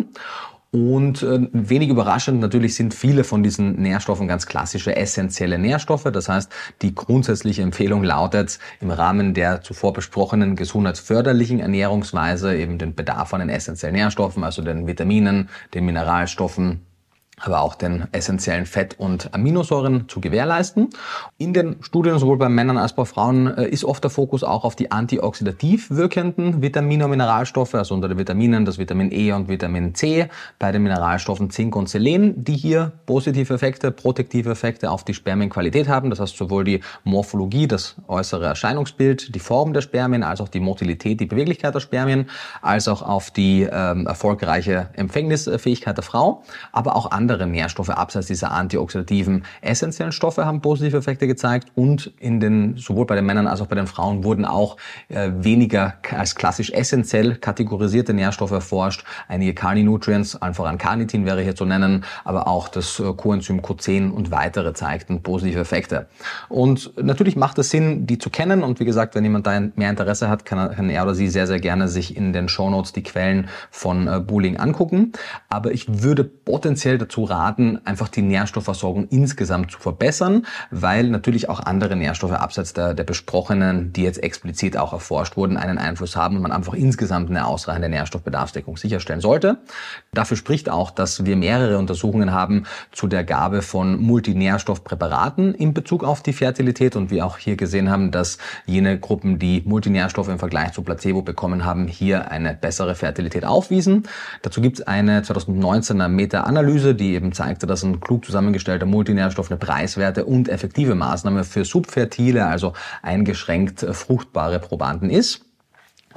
Und äh, wenig überraschend natürlich sind viele von diesen Nährstoffen ganz klassische essentielle Nährstoffe. Das heißt, die grundsätzliche Empfehlung lautet, im Rahmen der zuvor besprochenen gesundheitsförderlichen Ernährungsweise eben den Bedarf an den essentiellen Nährstoffen, also den Vitaminen, den Mineralstoffen, aber auch den essentiellen Fett- und Aminosäuren zu gewährleisten. In den Studien, sowohl bei Männern als auch bei Frauen, ist oft der Fokus auch auf die antioxidativ wirkenden Vitamine und Mineralstoffe, also unter den Vitaminen das Vitamin E und Vitamin C, bei den Mineralstoffen Zink und Selen, die hier positive Effekte, protektive Effekte auf die Spermienqualität haben. Das heißt, sowohl die Morphologie, das äußere Erscheinungsbild, die Form der Spermien, als auch die Motilität, die Beweglichkeit der Spermien, als auch auf die ähm, erfolgreiche Empfängnisfähigkeit der Frau, aber auch andere Andere Nährstoffe abseits dieser antioxidativen essentiellen Stoffe haben positive Effekte gezeigt und in den, sowohl bei den Männern als auch bei den Frauen wurden auch äh, weniger als klassisch essentiell kategorisierte Nährstoffe erforscht. Einige Carninutrients, allen voran Carnitin wäre hier zu nennen, aber auch das äh, Coenzym Q zehn und weitere zeigten positive Effekte. Und natürlich macht es Sinn, die zu kennen und wie gesagt, wenn jemand da mehr Interesse hat, kann er, kann er oder sie sehr, sehr gerne sich in den Shownotes die Quellen von äh, Bulling angucken. Aber ich würde potenziell dazu raten, einfach die Nährstoffversorgung insgesamt zu verbessern, weil natürlich auch andere Nährstoffe abseits der, der besprochenen, die jetzt explizit auch erforscht wurden, einen Einfluss haben und man einfach insgesamt eine ausreichende Nährstoffbedarfsdeckung sicherstellen sollte. Dafür spricht auch, dass wir mehrere Untersuchungen haben zu der Gabe von Multinährstoffpräparaten in Bezug auf die Fertilität und wir auch hier gesehen haben, dass jene Gruppen, die Multinährstoffe im Vergleich zu Placebo bekommen haben, hier eine bessere Fertilität aufwiesen. Dazu gibt es eine zwanzig neunzehner Meta-Analyse, die eben zeigte, dass ein klug zusammengestellter Multinährstoff eine preiswerte und effektive Maßnahme für subfertile, also eingeschränkt fruchtbare Probanden ist.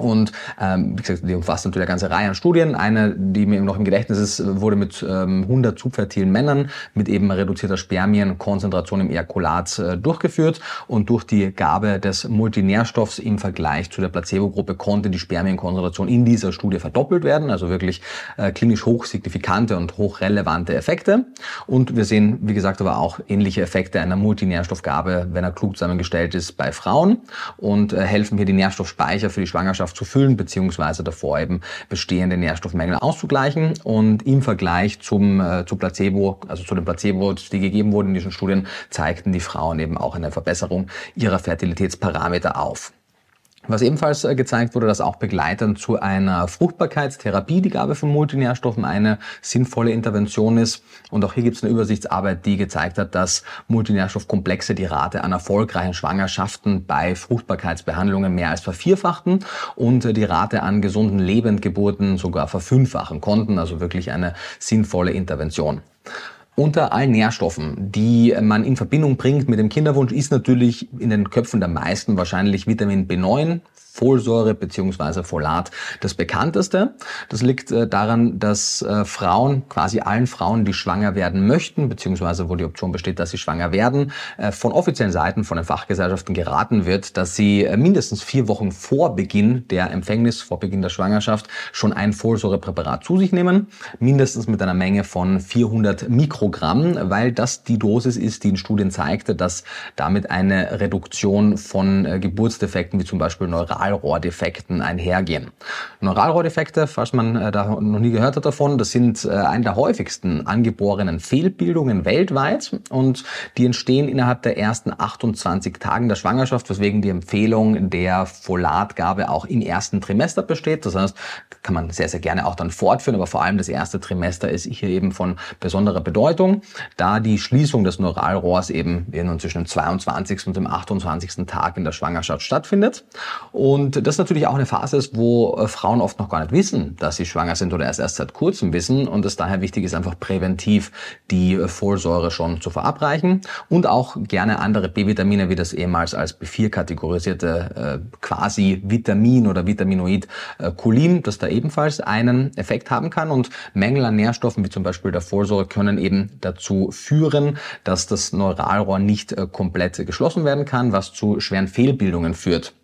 Und ähm, wie gesagt, die umfasst natürlich eine ganze Reihe an Studien. Eine, die mir noch im Gedächtnis ist, wurde mit ähm, hundert subfertilen Männern mit eben reduzierter Spermienkonzentration im Ejakulat äh, durchgeführt. Und durch die Gabe des Multinährstoffs im Vergleich zu der Placebo-Gruppe konnte die Spermienkonzentration in dieser Studie verdoppelt werden. Also wirklich äh, klinisch hochsignifikante und hochrelevante Effekte. Und wir sehen, wie gesagt, aber auch ähnliche Effekte einer Multinährstoffgabe, wenn er klug zusammengestellt ist, bei Frauen. Und äh, helfen hier die Nährstoffspeicher für die Schwangerschaft zu füllen, beziehungsweise davor eben bestehende Nährstoffmängel auszugleichen. Und im Vergleich zum äh, zu Placebo, also zu den Placebos, die gegeben wurden in diesen Studien, zeigten die Frauen eben auch eine Verbesserung ihrer Fertilitätsparameter auf. Was ebenfalls gezeigt wurde, dass auch begleitend zu einer Fruchtbarkeitstherapie die Gabe von Multinährstoffen eine sinnvolle Intervention ist. Und auch hier gibt es eine Übersichtsarbeit, die gezeigt hat, dass Multinährstoffkomplexe die Rate an erfolgreichen Schwangerschaften bei Fruchtbarkeitsbehandlungen mehr als vervierfachten und die Rate an gesunden Lebendgeburten sogar verfünffachen konnten. Also wirklich eine sinnvolle Intervention. Unter allen Nährstoffen, die man in Verbindung bringt mit dem Kinderwunsch, ist natürlich in den Köpfen der meisten wahrscheinlich Vitamin B neun, Folsäure bzw. Folat das bekannteste. Das liegt äh, daran, dass äh, Frauen, quasi allen Frauen, die schwanger werden möchten, beziehungsweise wo die Option besteht, dass sie schwanger werden, äh, von offiziellen Seiten, von den Fachgesellschaften geraten wird, dass sie äh, mindestens vier Wochen vor Beginn der Empfängnis, vor Beginn der Schwangerschaft, schon ein Folsäurepräparat zu sich nehmen, mindestens mit einer Menge von vierhundert Mikrogramm, weil das die Dosis ist, die in Studien zeigte, dass damit eine Reduktion von äh, Geburtsdefekten, wie zum Beispiel Neural Neuralrohrdefekten einhergehen. Neuralrohrdefekte, falls man äh, da noch nie gehört hat davon, das sind äh, eine der häufigsten angeborenen Fehlbildungen weltweit und die entstehen innerhalb der ersten achtundzwanzig Tagen der Schwangerschaft, weswegen die Empfehlung der Folatgabe auch im ersten Trimester besteht. Das heißt, kann man sehr, sehr gerne auch dann fortführen, aber vor allem das erste Trimester ist hier eben von besonderer Bedeutung, da die Schließung des Neuralrohrs eben zwischen dem zweiundzwanzigsten und dem achtundzwanzigsten Tag in der Schwangerschaft stattfindet. Und Und das natürlich auch eine Phase ist, wo äh, Frauen oft noch gar nicht wissen, dass sie schwanger sind oder erst erst seit kurzem wissen und es daher wichtig ist, einfach präventiv die äh, Folsäure schon zu verabreichen und auch gerne andere B-Vitamine, wie das ehemals als B vier kategorisierte äh, quasi Vitamin oder Vitaminoid äh, Cholin, das da ebenfalls einen Effekt haben kann. Und Mängel an Nährstoffen, wie zum Beispiel der Folsäure, können eben dazu führen, dass das Neuralrohr nicht äh, komplett geschlossen werden kann, was zu schweren Fehlbildungen führt.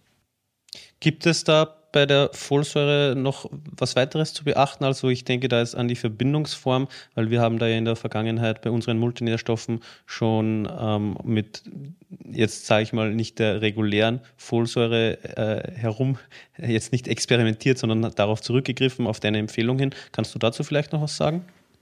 Gibt es da bei der Folsäure noch was weiteres zu beachten? Also ich denke da jetzt an die Verbindungsform, weil wir haben da ja in der Vergangenheit bei unseren Multinährstoffen schon ähm, mit, jetzt sage ich mal, nicht der regulären Folsäure äh, herum, jetzt nicht experimentiert, sondern darauf zurückgegriffen, auf deine Empfehlung hin. Kannst du dazu vielleicht noch was sagen?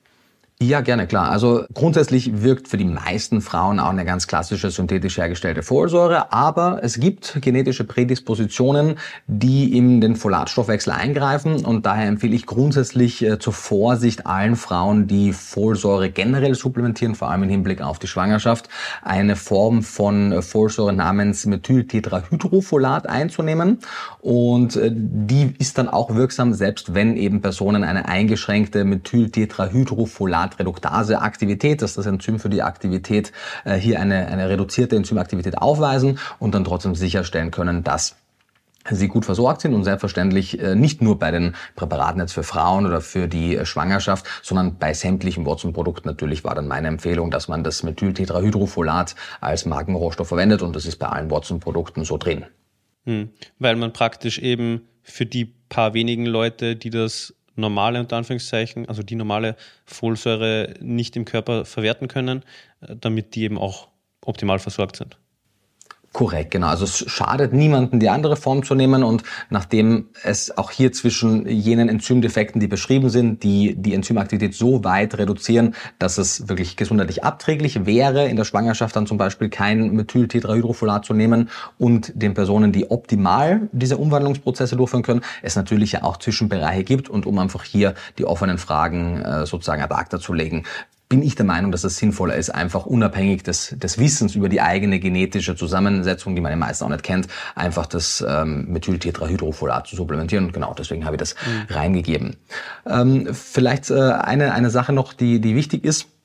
Ja, gerne, klar. Also grundsätzlich wirkt für die meisten Frauen auch eine ganz klassische synthetisch hergestellte Folsäure, aber es gibt genetische Prädispositionen, die in den Folatstoffwechsel eingreifen und daher empfehle ich grundsätzlich äh, zur Vorsicht allen Frauen, die Folsäure generell supplementieren, vor allem im Hinblick auf die Schwangerschaft, eine Form von äh, Folsäure namens Methyltetrahydrofolat einzunehmen und äh, die ist dann auch wirksam, selbst wenn eben Personen eine eingeschränkte Methyltetrahydrofolat Reduktase-Aktivität, dass das Enzym für die Aktivität äh, hier eine, eine reduzierte Enzymaktivität aufweisen und dann trotzdem sicherstellen können, dass sie gut versorgt sind und selbstverständlich äh, nicht nur bei den Präparaten jetzt für Frauen oder für die äh, Schwangerschaft, sondern bei sämtlichen Watson-Produkten natürlich war dann meine Empfehlung, dass man das Methyltetrahydrofolat als Markenrohstoff verwendet und das ist bei allen Watson-Produkten so drin. Hm, weil man praktisch eben für die paar wenigen Leute, die das normale, unter Anführungszeichen, also die normale Folsäure nicht im Körper verwerten können, damit die eben auch optimal versorgt sind. Korrekt, genau. Also es schadet niemandem, die andere Form zu nehmen und nachdem es auch hier zwischen jenen Enzymdefekten, die beschrieben sind, die die Enzymaktivität so weit reduzieren, dass es wirklich gesundheitlich abträglich wäre, in der Schwangerschaft dann zum Beispiel kein Methyltetrahydrofolat zu nehmen und den Personen, die optimal diese Umwandlungsprozesse durchführen können, es natürlich ja auch Zwischenbereiche gibt und um einfach hier die offenen Fragen äh, sozusagen ad acta zu legen, bin ich der Meinung, dass es sinnvoller ist, einfach unabhängig des, des Wissens über die eigene genetische Zusammensetzung, die man ja meistens auch nicht kennt, einfach das ähm, Methyltetrahydrofolat zu supplementieren. Und genau deswegen habe ich das mhm. reingegeben. Ähm, vielleicht äh, eine, eine Sache noch, die, die wichtig ist.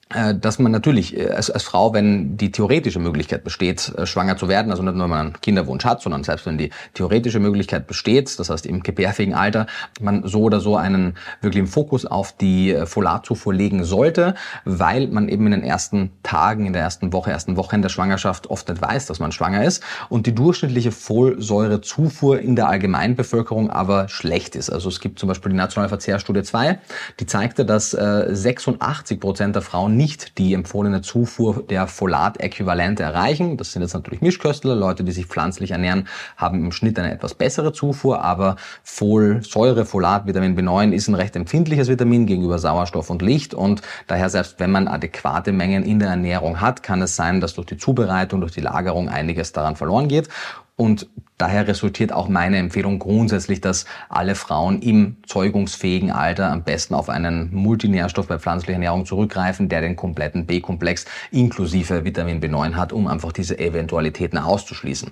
dass man natürlich als, als Frau, wenn die theoretische Möglichkeit besteht, schwanger zu werden, also nicht nur, wenn man einen Kinderwunsch hat, sondern selbst wenn die theoretische Möglichkeit besteht, das heißt im gebärfähigen Alter, man so oder so einen wirklichen Fokus auf die Folatzufuhr legen sollte, weil man eben in den ersten Tagen, in der ersten Woche, ersten Wochen der Schwangerschaft oft nicht weiß, dass man schwanger ist und die durchschnittliche Folsäurezufuhr in der Allgemeinbevölkerung aber schlecht ist. Also es gibt zum Beispiel die Nationale Verzehrstudie zwei, die zeigte, dass äh, sechsundachtzig Prozent der Frauen nicht die empfohlene Zufuhr der Folat-Äquivalente erreichen. Das sind jetzt natürlich Mischköstler. Leute, die sich pflanzlich ernähren, haben im Schnitt eine etwas bessere Zufuhr, aber Folsäure, Folat, Vitamin B neun ist ein recht empfindliches Vitamin gegenüber Sauerstoff und Licht und daher selbst wenn man adäquate Mengen in der Ernährung hat, kann es sein, dass durch die Zubereitung, durch die Lagerung einiges daran verloren geht. Und daher resultiert auch meine Empfehlung grundsätzlich, dass alle Frauen im zeugungsfähigen Alter am besten auf einen Multinährstoff bei pflanzlicher Ernährung zurückgreifen, der den kompletten B-Komplex inklusive Vitamin B neun hat, um einfach diese Eventualitäten auszuschließen.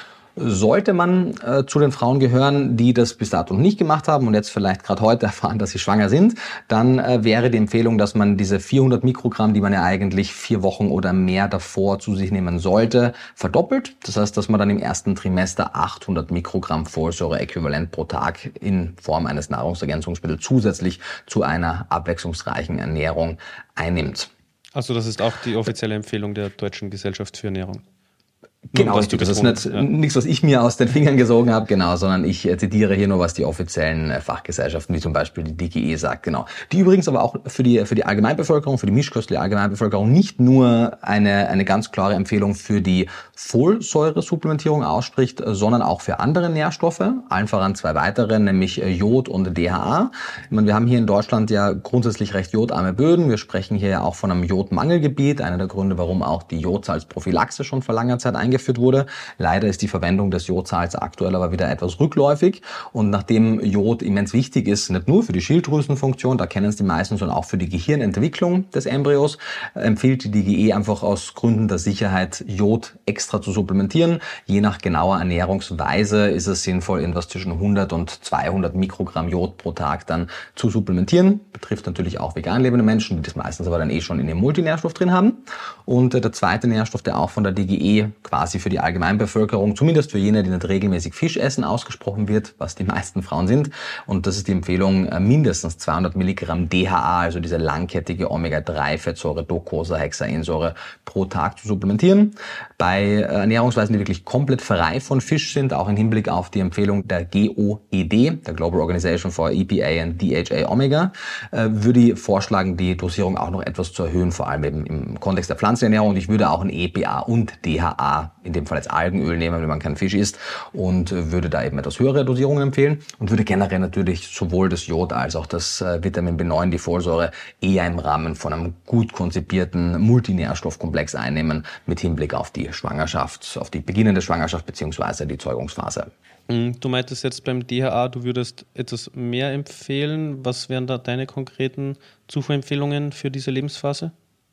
Sollte man äh, zu den Frauen gehören, die das bis dato nicht gemacht haben und jetzt vielleicht gerade heute erfahren, dass sie schwanger sind, dann äh, wäre die Empfehlung, dass man diese vierhundert Mikrogramm, die man ja eigentlich vier Wochen oder mehr davor zu sich nehmen sollte, verdoppelt. Das heißt, dass man dann im ersten Trimester achthundert Mikrogramm Folsäure-Äquivalent pro Tag in Form eines Nahrungsergänzungsmittels zusätzlich zu einer abwechslungsreichen Ernährung einnimmt. Also das ist auch die offizielle Empfehlung der Deutschen Gesellschaft für Ernährung. Genau, richtig. Das ist nicht, ja. nichts, was ich mir aus den Fingern gesogen habe, genau, sondern ich äh, zitiere hier nur, was die offiziellen äh, Fachgesellschaften, wie zum Beispiel die D G E sagt, genau. Die übrigens aber auch für die für die Allgemeinbevölkerung, für die mischköstliche Allgemeinbevölkerung nicht nur eine eine ganz klare Empfehlung für die Folsäure-Supplementierung ausspricht, sondern auch für andere Nährstoffe, allen voran zwei weitere, nämlich äh, Jod und D H A. Ich meine, wir haben hier in Deutschland ja grundsätzlich recht jodarme Böden. Wir sprechen hier ja auch von einem Jodmangelgebiet, einer der Gründe, warum auch die Jodsalzprophylaxe schon vor langer Zeit eingeführt wurde. Leider ist die Verwendung des Jodsalz aktuell aber wieder etwas rückläufig und nachdem Jod immens wichtig ist, nicht nur für die Schilddrüsenfunktion, da kennen es die meisten, sondern auch für die Gehirnentwicklung des Embryos, empfiehlt die D G E einfach aus Gründen der Sicherheit Jod extra zu supplementieren. Je nach genauer Ernährungsweise ist es sinnvoll, irgendwas zwischen hundert und zweihundert Mikrogramm Jod pro Tag dann zu supplementieren. Betrifft natürlich auch vegan lebende Menschen, die das meistens aber dann eh schon in ihrem Multinährstoff drin haben. Und der zweite Nährstoff, der auch von der D G E quasi für die Allgemeinbevölkerung, zumindest für jene, die nicht regelmäßig Fisch essen, ausgesprochen wird, was die meisten Frauen sind. Und das ist die Empfehlung, mindestens zweihundert Milligramm D H A, also diese langkettige Omega drei Fettsäure, Docosahexaensäure pro Tag zu supplementieren. Bei Ernährungsweisen, die wirklich komplett frei von Fisch sind, auch im Hinblick auf die Empfehlung der G O E D, der Global Organization for E P A and D H A Omega, würde ich vorschlagen, die Dosierung auch noch etwas zu erhöhen, vor allem eben im Kontext der Pflanzenernährung. Und ich würde auch ein E P A und D H A in dem Fall als Algenöl nehmen, wenn man keinen Fisch isst, und würde da eben etwas höhere Dosierungen empfehlen und würde generell natürlich sowohl das Jod als auch das Vitamin B neun, die Folsäure, eher im Rahmen von einem gut konzipierten Multinährstoffkomplex einnehmen mit Hinblick auf die Schwangerschaft, auf die beginnende Schwangerschaft bzw. die Zeugungsphase. Du meintest jetzt beim D H A, du würdest etwas mehr empfehlen. Was wären da deine konkreten Zufuhrempfehlungen für diese Lebensphase?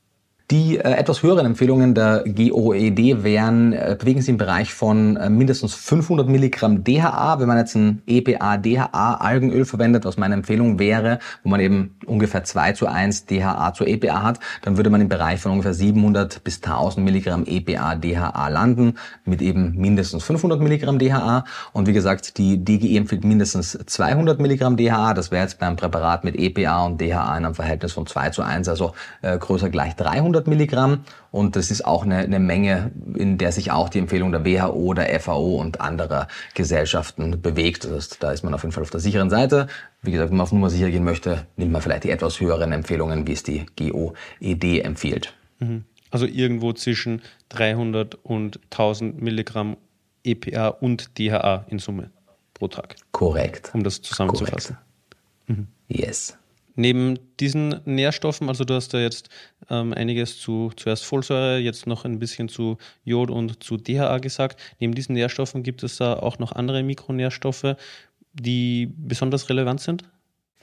Die äh, etwas höheren Empfehlungen der G O E D wären, äh, bewegen sich im Bereich von äh, mindestens fünfhundert Milligramm D H A. Wenn man jetzt ein E P A D H A Algenöl verwendet, was meine Empfehlung wäre, wo man eben ungefähr zwei zu eins D H A zu E P A hat, dann würde man im Bereich von ungefähr siebenhundert bis tausend Milligramm E P A D H A landen, mit eben mindestens fünfhundert Milligramm D H A. Und wie gesagt, die D G E empfiehlt mindestens zweihundert Milligramm D H A. Das wäre jetzt beim Präparat mit E P A und D H A in einem Verhältnis von zwei zu eins, also äh, größer gleich dreihundert Milligramm. Und das ist auch eine, eine Menge, in der sich auch die Empfehlung der W H O, der F A O und anderer Gesellschaften bewegt. Das heißt, da ist man auf jeden Fall auf der sicheren Seite. Wie gesagt, wenn man auf Nummer sicher gehen möchte, nimmt man vielleicht die etwas höheren Empfehlungen, wie es die G O E D empfiehlt. Also irgendwo zwischen dreihundert und tausend Milligramm E P A und D H A in Summe pro Tag. Korrekt. Um das zusammenzufassen. Mhm. Yes. Neben diesen Nährstoffen, also du hast da jetzt ähm, einiges zu zuerst Folsäure, jetzt noch ein bisschen zu Jod und zu D H A gesagt. Neben diesen Nährstoffen gibt es da auch noch andere Mikronährstoffe, die besonders relevant sind?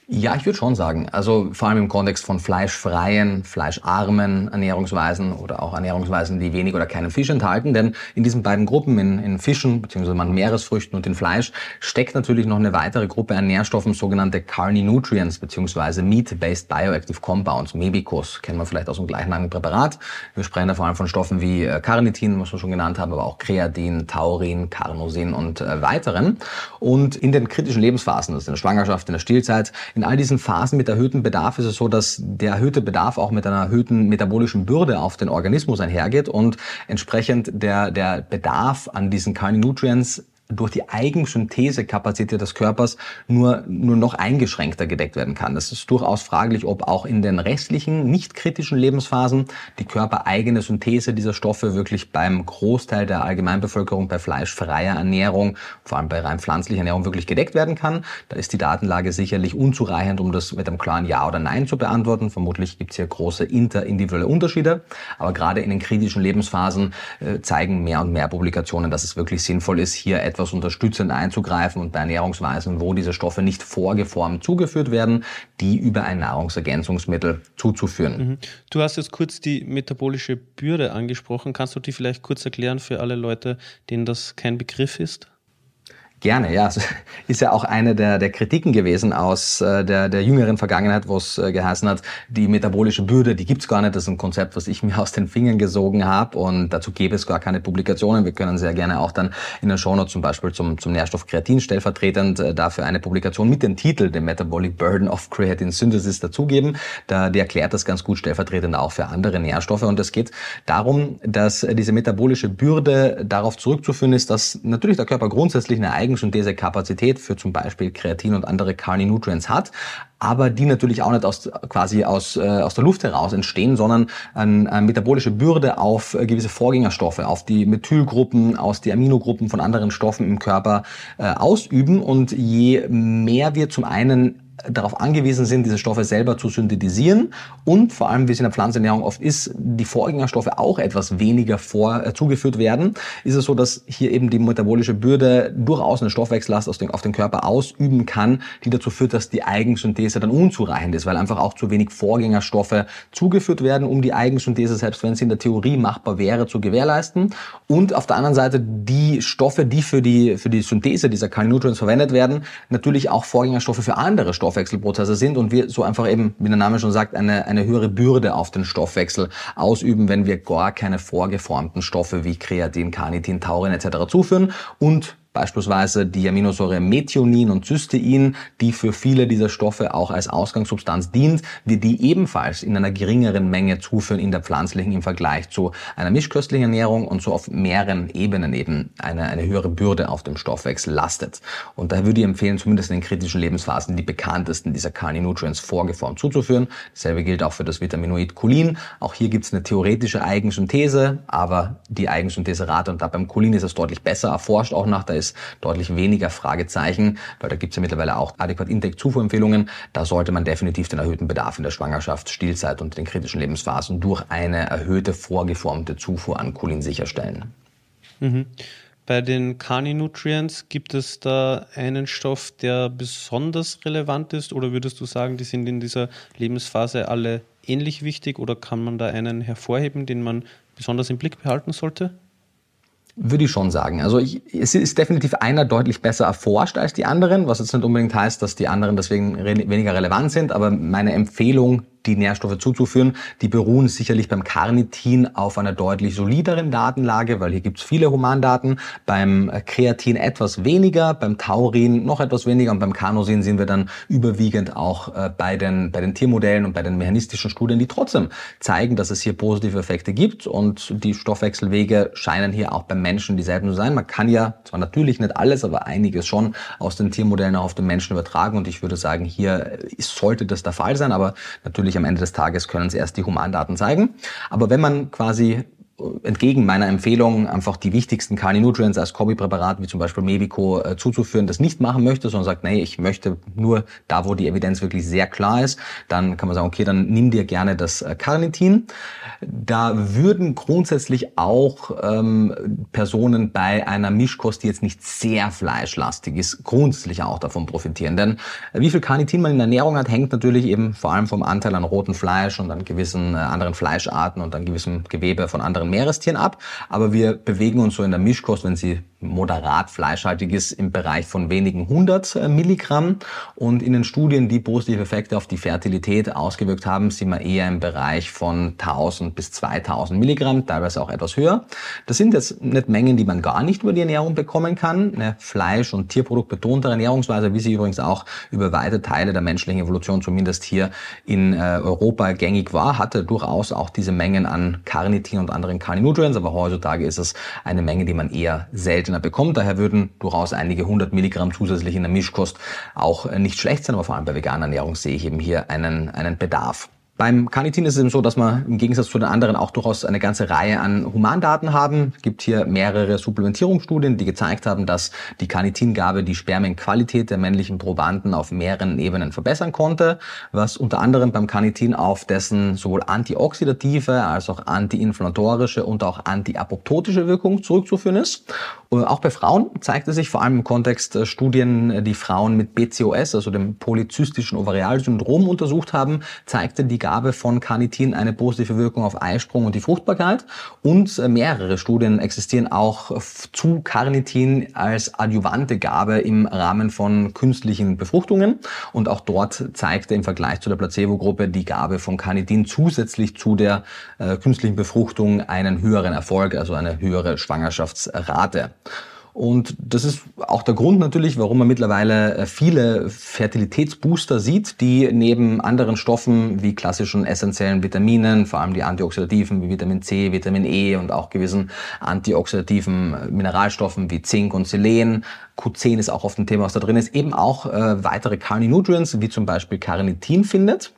Ja, ich würde schon sagen. Also vor allem im Kontext von fleischfreien, fleischarmen Ernährungsweisen oder auch Ernährungsweisen, die wenig oder keinen Fisch enthalten. Denn in diesen beiden Gruppen, in, in Fischen bzw. Meeresfrüchten und in Fleisch, steckt natürlich noch eine weitere Gruppe an Nährstoffen, sogenannte Carninutrients bzw. Meat-Based Bioactive Compounds, MEBICOS, kennen wir vielleicht aus dem gleichnamigen Präparat. Wir sprechen da vor allem von Stoffen wie Carnitin, was wir schon genannt haben, aber auch Kreatin, Taurin, Carnosin und äh, weiteren. Und in den kritischen Lebensphasen, das ist in der Schwangerschaft, in der Stillzeit, in all diesen Phasen mit erhöhtem Bedarf ist es so, dass der erhöhte Bedarf auch mit einer erhöhten metabolischen Bürde auf den Organismus einhergeht und entsprechend der, der Bedarf an diesen Carninutrients durch die Eigensynthesekapazität des Körpers nur, nur noch eingeschränkter gedeckt werden kann. Das ist durchaus fraglich, ob auch in den restlichen, nicht kritischen Lebensphasen die körpereigene Synthese dieser Stoffe wirklich beim Großteil der Allgemeinbevölkerung bei fleischfreier Ernährung, vor allem bei rein pflanzlicher Ernährung, wirklich gedeckt werden kann. Da ist die Datenlage sicherlich unzureichend, um das mit einem klaren Ja oder Nein zu beantworten. Vermutlich gibt es hier große interindividuelle Unterschiede. Aber gerade in den kritischen Lebensphasen äh, zeigen mehr und mehr Publikationen, dass es wirklich sinnvoll ist, hier etwas unterstützend einzugreifen und bei Ernährungsweisen, wo diese Stoffe nicht vorgeformt zugeführt werden, die über ein Nahrungsergänzungsmittel zuzuführen. Du hast jetzt kurz die metabolische Bürde angesprochen. Kannst du die vielleicht kurz erklären für alle Leute, denen das kein Begriff ist? Gerne, ja. Es ist ja auch eine der, der Kritiken gewesen aus äh, der, der jüngeren Vergangenheit, wo es äh, geheißen hat, die metabolische Bürde, die gibt's gar nicht. Das ist ein Konzept, was ich mir aus den Fingern gesogen habe und dazu gäbe es gar keine Publikationen. Wir können sehr gerne auch dann in den Shownotes zum Beispiel zum, zum Nährstoff Kreatin stellvertretend äh, dafür eine Publikation mit dem Titel, dem Metabolic Burden of Creatine Synthesis, dazugeben. Da, die erklärt das ganz gut stellvertretend auch für andere Nährstoffe und es geht darum, dass diese metabolische Bürde darauf zurückzuführen ist, dass natürlich der Körper grundsätzlich eine eigene Eigensynthese Kapazität für zum Beispiel Kreatin und andere Carninutrients hat, aber die natürlich auch nicht aus quasi aus äh, aus der Luft heraus entstehen, sondern eine, eine metabolische Bürde auf äh, gewisse Vorgängerstoffe, auf die Methylgruppen, aus die Aminogruppen von anderen Stoffen im Körper äh, ausüben und je mehr wir zum einen darauf angewiesen sind, diese Stoffe selber zu synthetisieren und vor allem, wie es in der Pflanzenernährung oft ist, die Vorgängerstoffe auch etwas weniger vor, äh, zugeführt werden, ist es so, dass hier eben die metabolische Bürde durchaus eine Stoffwechsellast aus den, auf den Körper ausüben kann, die dazu führt, dass die Eigensynthese dann unzureichend ist, weil einfach auch zu wenig Vorgängerstoffe zugeführt werden, um die Eigensynthese, selbst wenn sie in der Theorie machbar wäre, zu gewährleisten. Und auf der anderen Seite die Stoffe, die für die, für die Synthese dieser Carninutrients verwendet werden, natürlich auch Vorgängerstoffe für andere Stoffe Stoffwechselprozesse sind und wir so einfach eben, wie der Name schon sagt, eine, eine höhere Bürde auf den Stoffwechsel ausüben, wenn wir gar keine vorgeformten Stoffe wie Kreatin, Carnitin, Taurin et cetera zuführen und beispielsweise die Aminosäure Methionin und Cystein, die für viele dieser Stoffe auch als Ausgangssubstanz dient, wir die ebenfalls in einer geringeren Menge zuführen in der pflanzlichen im Vergleich zu einer mischköstlichen Ernährung und so auf mehreren Ebenen eben eine, eine höhere Bürde auf dem Stoffwechsel lastet. Und daher würde ich empfehlen, zumindest in den kritischen Lebensphasen die bekanntesten dieser Carninutrients vorgeformt zuzuführen. Dasselbe gilt auch für das Vitaminoid Cholin. Auch hier gibt es eine theoretische Eigensynthese, aber die Eigensyntheserate, und da beim Cholin ist es deutlich besser erforscht, auch nach der ist deutlich weniger Fragezeichen, weil da gibt es ja mittlerweile auch adäquat Intake-Zufuhrempfehlungen. Da sollte man definitiv den erhöhten Bedarf in der Schwangerschaft, Stillzeit und den kritischen Lebensphasen durch eine erhöhte vorgeformte Zufuhr an Cholin sicherstellen. Mhm. Bei den Carninutrients gibt es da einen Stoff, der besonders relevant ist, oder würdest du sagen, die sind in dieser Lebensphase alle ähnlich wichtig, oder kann man da einen hervorheben, den man besonders im Blick behalten sollte? Würde ich schon sagen. Also ich, es ist definitiv einer deutlich besser erforscht als die anderen, was jetzt nicht unbedingt heißt, dass die anderen deswegen re- weniger relevant sind, aber meine Empfehlung, die Nährstoffe zuzuführen, die beruhen sicherlich beim Carnitin auf einer deutlich solideren Datenlage, weil hier gibt es viele Humandaten, beim Kreatin etwas weniger, beim Taurin noch etwas weniger und beim Carnosin sind wir dann überwiegend auch äh, bei den bei den Tiermodellen und bei den mechanistischen Studien, die trotzdem zeigen, dass es hier positive Effekte gibt und die Stoffwechselwege scheinen hier auch beim Menschen dieselben zu sein. Man kann ja zwar natürlich nicht alles, aber einiges schon aus den Tiermodellen auch auf den Menschen übertragen und ich würde sagen, hier sollte das der Fall sein, aber natürlich am Ende des Tages können es erst die Humandaten zeigen. Aber wenn man quasi entgegen meiner Empfehlung, einfach die wichtigsten Kali-Nutrients als Kombipräparat, wie zum Beispiel Mevico, äh, zuzuführen, das nicht machen möchte, sondern sagt, nee, ich möchte nur da, wo die Evidenz wirklich sehr klar ist, dann kann man sagen, okay, dann nimm dir gerne das äh, Carnitin. Da würden grundsätzlich auch ähm, Personen bei einer Mischkost, die jetzt nicht sehr fleischlastig ist, grundsätzlich auch davon profitieren. Denn äh, wie viel Carnitin man in der Ernährung hat, hängt natürlich eben vor allem vom Anteil an rotem Fleisch und an gewissen äh, anderen Fleischarten und an gewissem Gewebe von anderen Meerestieren ab. Aber wir bewegen uns so in der Mischkost, wenn sie moderat fleischhaltig ist, im Bereich von wenigen hundert Milligramm. Und in den Studien, die positive Effekte auf die Fertilität ausgewirkt haben, sind wir eher im Bereich von tausend bis zweitausend Milligramm, teilweise auch etwas höher. Das sind jetzt nicht Mengen, die man gar nicht über die Ernährung bekommen kann. Eine Fleisch- und Tierproduktbetonte Ernährungsweise, wie sie übrigens auch über weite Teile der menschlichen Evolution zumindest hier in Europa gängig war, hatte durchaus auch diese Mengen an Carnitin und anderen Kali-Nutrients, aber heutzutage ist es eine Menge, die man eher seltener bekommt. Daher würden durchaus einige hundert Milligramm zusätzlich in der Mischkost auch nicht schlecht sein, aber vor allem bei veganer Ernährung sehe ich eben hier einen, einen Bedarf. Beim Carnitin ist es eben so, dass wir im Gegensatz zu den anderen auch durchaus eine ganze Reihe an Humandaten haben. Es gibt hier mehrere Supplementierungsstudien, die gezeigt haben, dass die Carnitingabe die Spermienqualität der männlichen Probanden auf mehreren Ebenen verbessern konnte, was unter anderem beim Carnitin auf dessen sowohl antioxidative als auch antiinflammatorische und auch antiapoptotische Wirkung zurückzuführen ist. Auch bei Frauen zeigte sich vor allem im Kontext Studien, die Frauen mit P C O S, also dem polyzystischen Ovarialsyndrom, untersucht haben, zeigte die Gabe von Carnitin eine positive Wirkung auf Eisprung und die Fruchtbarkeit. Und mehrere Studien existieren auch zu Carnitin als adjuvante Gabe im Rahmen von künstlichen Befruchtungen. Und auch dort zeigte im Vergleich zu der Placebo-Gruppe die Gabe von Carnitin zusätzlich zu der äh, künstlichen Befruchtung einen höheren Erfolg, also eine höhere Schwangerschaftsrate. Und das ist auch der Grund natürlich, warum man mittlerweile viele Fertilitätsbooster sieht, die neben anderen Stoffen wie klassischen essentiellen Vitaminen, vor allem die antioxidativen wie Vitamin C, Vitamin E und auch gewissen antioxidativen Mineralstoffen wie Zink und Selen, Q zehn ist auch oft ein Thema, was da drin ist, eben auch äh, weitere Kali-Nutrients wie zum Beispiel Carnitin findet.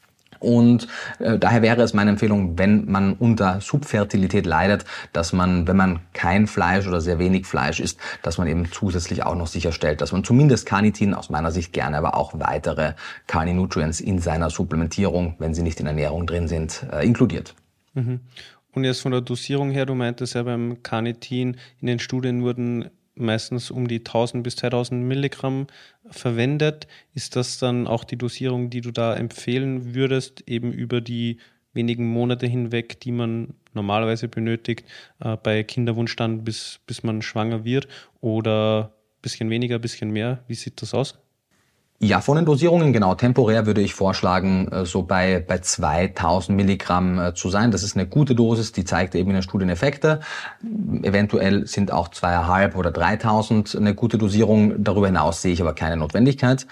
Und äh, daher wäre es meine Empfehlung, wenn man unter Subfertilität leidet, dass man, wenn man kein Fleisch oder sehr wenig Fleisch isst, dass man eben zusätzlich auch noch sicherstellt, dass man zumindest Carnitin, aus meiner Sicht gerne, aber auch weitere Kali-Nutrients in seiner Supplementierung, wenn sie nicht in Ernährung drin sind, äh, inkludiert. Mhm. Und jetzt von der Dosierung her, du meintest ja beim Carnitin, in den Studien wurden meistens um die tausend bis zweitausend Milligramm verwendet. Ist das dann auch die Dosierung, die du da empfehlen würdest, eben über die wenigen Monate hinweg, die man normalerweise benötigt, äh, bei Kinderwunsch dann, bis, bis man schwanger wird? Oder ein bisschen weniger, ein bisschen mehr? Wie sieht das aus? Ja, von den Dosierungen, genau, temporär würde ich vorschlagen, so bei, bei zweitausend Milligramm zu sein. Das ist eine gute Dosis, die zeigt eben in den Studien Effekte. Eventuell sind auch zweitausendfünfhundert oder dreitausend eine gute Dosierung. Darüber hinaus sehe ich aber keine Notwendigkeit.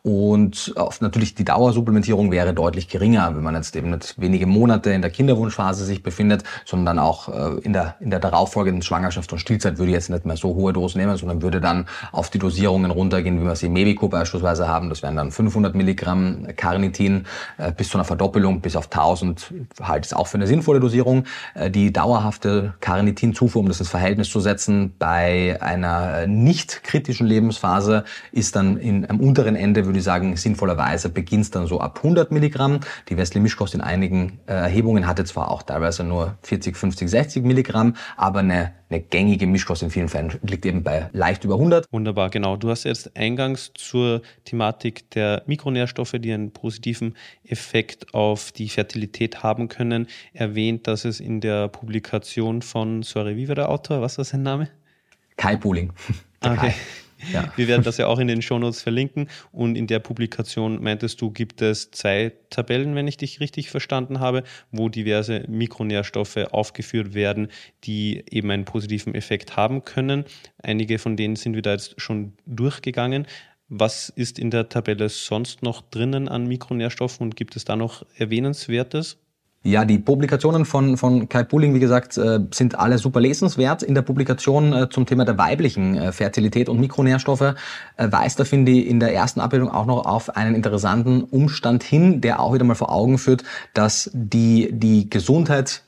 Und auf natürlich die Dauersupplementierung wäre deutlich geringer, wenn man jetzt eben nicht wenige Monate in der Kinderwunschphase sich befindet, sondern dann auch äh, in der in der darauffolgenden Schwangerschaft und Stillzeit würde ich jetzt nicht mehr so hohe Dosen nehmen, sondern würde dann auf die Dosierungen runtergehen, wie wir sie im Mevico beispielsweise haben. Das wären dann fünfhundert Milligramm Carnitin äh, bis zu einer Verdoppelung bis auf tausend, halte ich auch für eine sinnvolle Dosierung. Äh, die dauerhafte Carnitin-Zufuhr, um das ins Verhältnis zu setzen, bei einer nicht kritischen Lebensphase ist dann in, am unteren Ende, würde ich sagen, sinnvollerweise beginnt es dann so ab hundert Milligramm. Die Westliche Mischkost in einigen äh, Erhebungen hatte zwar auch teilweise nur vierzig, fünfzig, sechzig Milligramm, aber eine, eine gängige Mischkost in vielen Fällen liegt eben bei leicht über hundert. Wunderbar, genau. Du hast jetzt eingangs zur Thematik der Mikronährstoffe, die einen positiven Effekt auf die Fertilität haben können, erwähnt, dass es in der Publikation von, sorry, wie war der Autor? Was war sein Name? Kai Pooling. Okay. Kai. Ja. Wir werden das ja auch in den Shownotes verlinken und in der Publikation, meintest du, gibt es zwei Tabellen, wenn ich dich richtig verstanden habe, wo diverse Mikronährstoffe aufgeführt werden, die eben einen positiven Effekt haben können. Einige von denen sind wir da jetzt schon durchgegangen. Was ist in der Tabelle sonst noch drinnen an Mikronährstoffen und gibt es da noch Erwähnenswertes? Ja, die Publikationen von, von Kai Pooling, wie gesagt, sind alle super lesenswert. In der Publikation zum Thema der weiblichen Fertilität und Mikronährstoffe weist er, finde ich, in der ersten Abbildung auch noch auf einen interessanten Umstand hin, der auch wieder mal vor Augen führt, dass die, die Gesundheit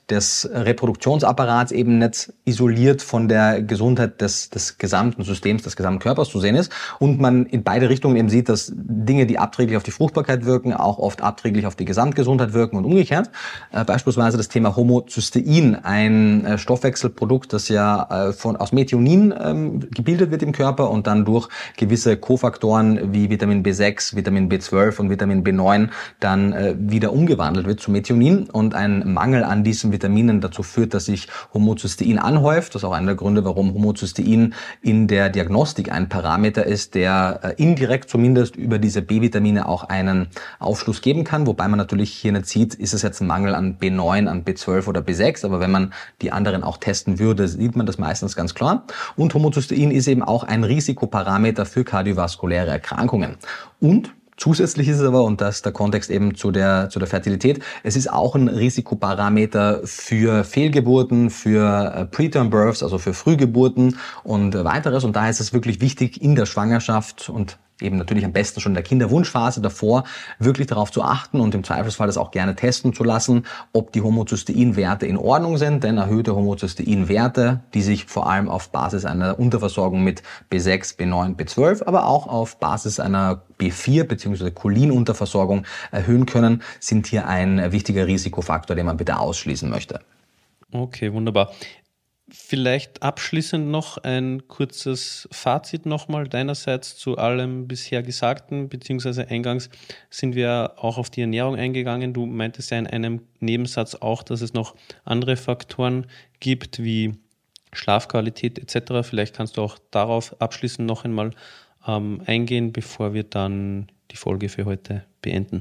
des Reproduktionsapparats eben nicht isoliert von der Gesundheit des, des gesamten Systems, des gesamten Körpers zu sehen ist und man in beide Richtungen eben sieht, dass Dinge, die abträglich auf die Fruchtbarkeit wirken, auch oft abträglich auf die Gesamtgesundheit wirken und umgekehrt. Äh, beispielsweise das Thema Homozystein, ein äh, Stoffwechselprodukt, das ja äh, von, aus Methionin ähm, gebildet wird im Körper und dann durch gewisse Kofaktoren wie Vitamin B sechs, Vitamin B zwölf und Vitamin B neun dann äh, wieder umgewandelt wird zu Methionin und ein Mangel an diesen Vitaminen dazu führt, dass sich Homozystein anhäuft. Das ist auch einer der Gründe, warum Homozystein in der Diagnostik ein Parameter ist, der äh, indirekt zumindest über diese B-Vitamine auch einen Aufschluss geben kann, wobei man natürlich hier nicht sieht, ist es jetzt ein Mangel an B neun, an B zwölf oder B sechs, aber wenn man die anderen auch testen würde, sieht man das meistens ganz klar. Und Homozystein ist eben auch ein Risikoparameter für kardiovaskuläre Erkrankungen. Und zusätzlich ist es aber, und das ist der Kontext eben zu der, zu der Fertilität, es ist auch ein Risikoparameter für Fehlgeburten, für Preterm Births, also für Frühgeburten und weiteres. Und daher ist es wirklich wichtig, in der Schwangerschaft und eben natürlich am besten schon in der Kinderwunschphase davor wirklich darauf zu achten und im Zweifelsfall das auch gerne testen zu lassen, ob die Homozysteinwerte in Ordnung sind, denn erhöhte Homozysteinwerte, die sich vor allem auf Basis einer Unterversorgung mit B sechs, B neun, B zwölf, aber auch auf Basis einer B vier bzw. Cholinunterversorgung erhöhen können, sind hier ein wichtiger Risikofaktor, den man bitte ausschließen möchte. Okay, wunderbar. Vielleicht abschließend noch ein kurzes Fazit nochmal deinerseits zu allem bisher Gesagten, beziehungsweise eingangs sind wir auch auf die Ernährung eingegangen. Du meintest ja in einem Nebensatz auch, dass es noch andere Faktoren gibt, wie Schlafqualität et cetera. Vielleicht kannst du auch darauf abschließend noch einmal ähm, eingehen, bevor wir dann die Folge für heute beenden.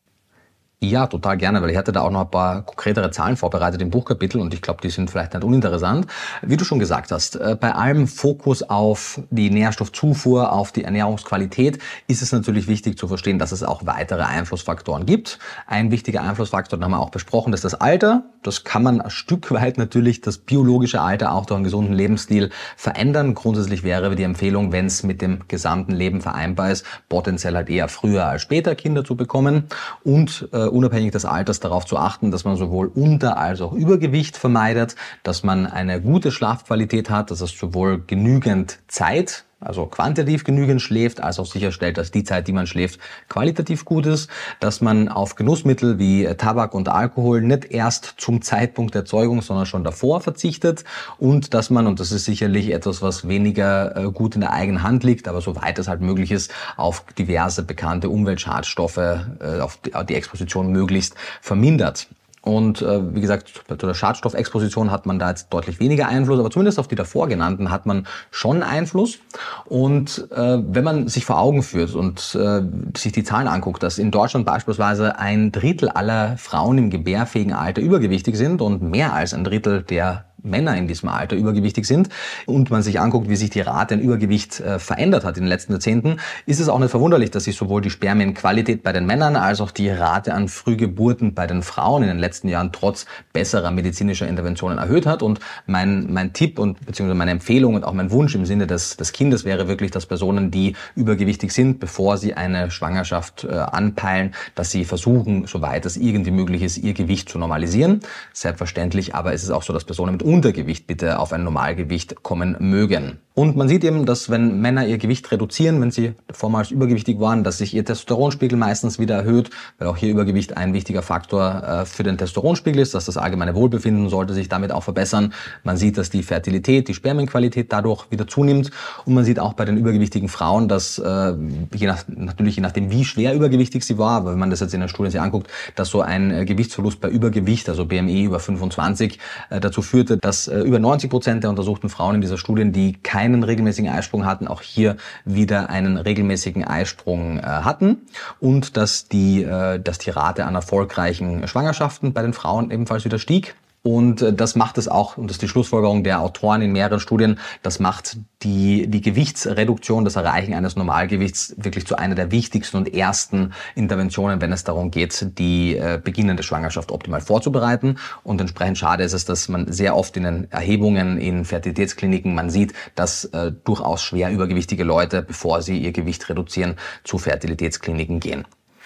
Ja, total gerne, weil ich hatte da auch noch ein paar konkretere Zahlen vorbereitet im Buchkapitel und ich glaube, die sind vielleicht nicht uninteressant. Wie du schon gesagt hast, bei allem Fokus auf die Nährstoffzufuhr, auf die Ernährungsqualität ist es natürlich wichtig zu verstehen, dass es auch weitere Einflussfaktoren gibt. Ein wichtiger Einflussfaktor, den haben wir auch besprochen, das ist das Alter. Das kann man ein Stück weit natürlich das biologische Alter auch durch einen gesunden Lebensstil verändern. Grundsätzlich wäre die Empfehlung, wenn es mit dem gesamten Leben vereinbar ist, potenziell halt eher früher als später Kinder zu bekommen und äh, unabhängig des Alters darauf zu achten, dass man sowohl Unter- als auch Übergewicht vermeidet, dass man eine gute Schlafqualität hat, dass es sowohl genügend Zeit, also quantitativ genügend schläft, als auch sicherstellt, dass die Zeit, die man schläft, qualitativ gut ist, dass man auf Genussmittel wie Tabak und Alkohol nicht erst zum Zeitpunkt der Zeugung, sondern schon davor verzichtet und dass man, und das ist sicherlich etwas, was weniger gut in der eigenen Hand liegt, aber soweit es halt möglich ist, auf diverse bekannte Umweltschadstoffe, auf die Exposition möglichst vermindert. Und äh, wie gesagt, bei der Schadstoffexposition hat man da jetzt deutlich weniger Einfluss, aber zumindest auf die davor genannten hat man schon Einfluss. Und äh, wenn man sich vor Augen führt und äh, sich die Zahlen anguckt, dass in Deutschland beispielsweise ein Drittel aller Frauen im gebärfähigen Alter übergewichtig sind und mehr als ein Drittel der Männer in diesem Alter übergewichtig sind und man sich anguckt, wie sich die Rate an Übergewicht äh, verändert hat in den letzten Jahrzehnten, ist es auch nicht verwunderlich, dass sich sowohl die Spermienqualität bei den Männern als auch die Rate an Frühgeburten bei den Frauen in den letzten Jahren trotz besserer medizinischer Interventionen erhöht hat. Und mein mein Tipp und beziehungsweise meine Empfehlung und auch mein Wunsch im Sinne des, des Kindes wäre wirklich, dass Personen, die übergewichtig sind, bevor sie eine Schwangerschaft äh, anpeilen, dass sie versuchen, soweit es irgendwie möglich ist, ihr Gewicht zu normalisieren. Selbstverständlich, aber es ist auch so, dass Personen mit Untergewicht bitte auf ein Normalgewicht kommen mögen. Und man sieht eben, dass wenn Männer ihr Gewicht reduzieren, wenn sie vormals übergewichtig waren, dass sich ihr Testosteronspiegel meistens wieder erhöht, weil auch hier Übergewicht ein wichtiger Faktor äh, für den Testosteronspiegel ist, dass das allgemeine Wohlbefinden sollte sich damit auch verbessern. Man sieht, dass die Fertilität, die Spermienqualität dadurch wieder zunimmt und man sieht auch bei den übergewichtigen Frauen, dass äh, je nach, natürlich je nachdem, wie schwer übergewichtig sie war, aber wenn man das jetzt in den Studien sich anguckt, dass so ein äh, Gewichtsverlust bei Übergewicht, also B M I über fünfundzwanzig, äh, dazu führte, dass äh, über neunzig Prozent der untersuchten Frauen in dieser Studien, die keinen regelmäßigen Eisprung hatten, auch hier wieder einen regelmäßigen Eisprung äh, hatten und dass die, äh, dass die Rate an erfolgreichen Schwangerschaften bei den Frauen ebenfalls wieder stieg. Und das macht es auch, und das ist die Schlussfolgerung der Autoren in mehreren Studien, das macht die, die Gewichtsreduktion, das Erreichen eines Normalgewichts wirklich zu einer der wichtigsten und ersten Interventionen, wenn es darum geht, die äh, beginnende Schwangerschaft optimal vorzubereiten. Und entsprechend schade ist es, dass man sehr oft in den Erhebungen in Fertilitätskliniken, man sieht, dass äh, durchaus schwer übergewichtige Leute, bevor sie ihr Gewicht reduzieren, zu Fertilitätskliniken gehen.